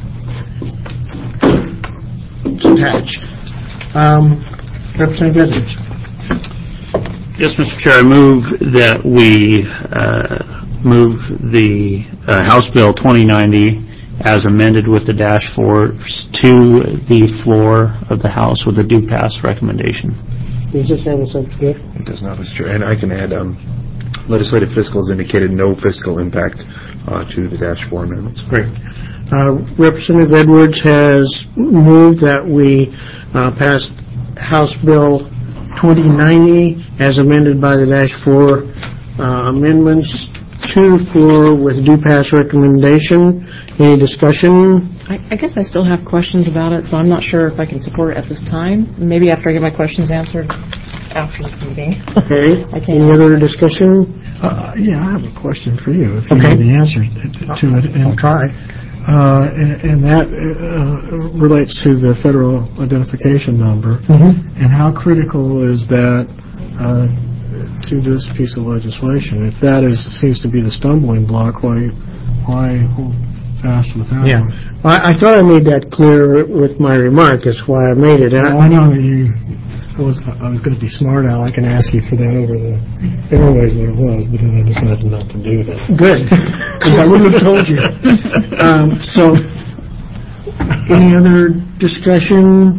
It's attached. Um, Representative Edwards. Yes, Mister Chair. I move that we uh, move the uh, House Bill twenty ninety as amended with the dash fours to the floor of the House with a do pass recommendation. Does this have a substitute? It does not, Mister Chair. And I can add, um, legislative fiscal has indicated no fiscal impact uh, to the dash four amendments. Great. Uh, Representative Edwards has moved that we uh, pass House Bill twenty ninety as amended by the dash four uh, amendments to the floor with due pass recommendation. Any discussion? I, I guess I still have questions about it, so I'm not sure if I can support it at this time. Maybe after I get my questions answered after the meeting. Okay. I can't Any other discussion? Uh, yeah, I have a question for you, if you Okay. know the answer to it. And, I'll try. Uh, and, and that uh, relates to the federal identification number. Mm-hmm. And how critical is that uh, to this piece of legislation? If that is seems to be the stumbling block, why why hold fast with that? Yeah. one? I, I thought I made that clear with my remark. That's why I made it. And Well, I know that you. I was I was going to be smart now. I can ask you for that over the airways what it was, but then I decided not to do that. Good, because I wouldn't have told you. Um, so, any other discussion?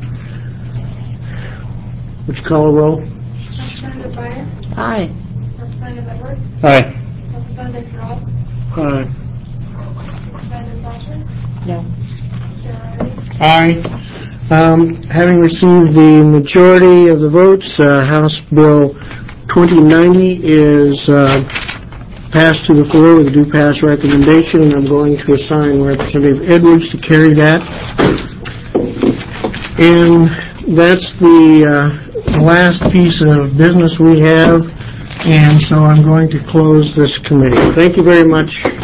Would you call a roll? Representative Breyer? Aye. Representative Edwards? Aye. Representative Carroll? Uh, Representative Fletcher? No. Chair Riley? Aye. Um, having received the majority of the votes, uh, House Bill twenty ninety is uh, passed to the floor with a due pass recommendation, and I'm going to assign Representative Edwards to carry that. And that's the uh, last piece of business we have, and so I'm going to close this committee. Thank you very much.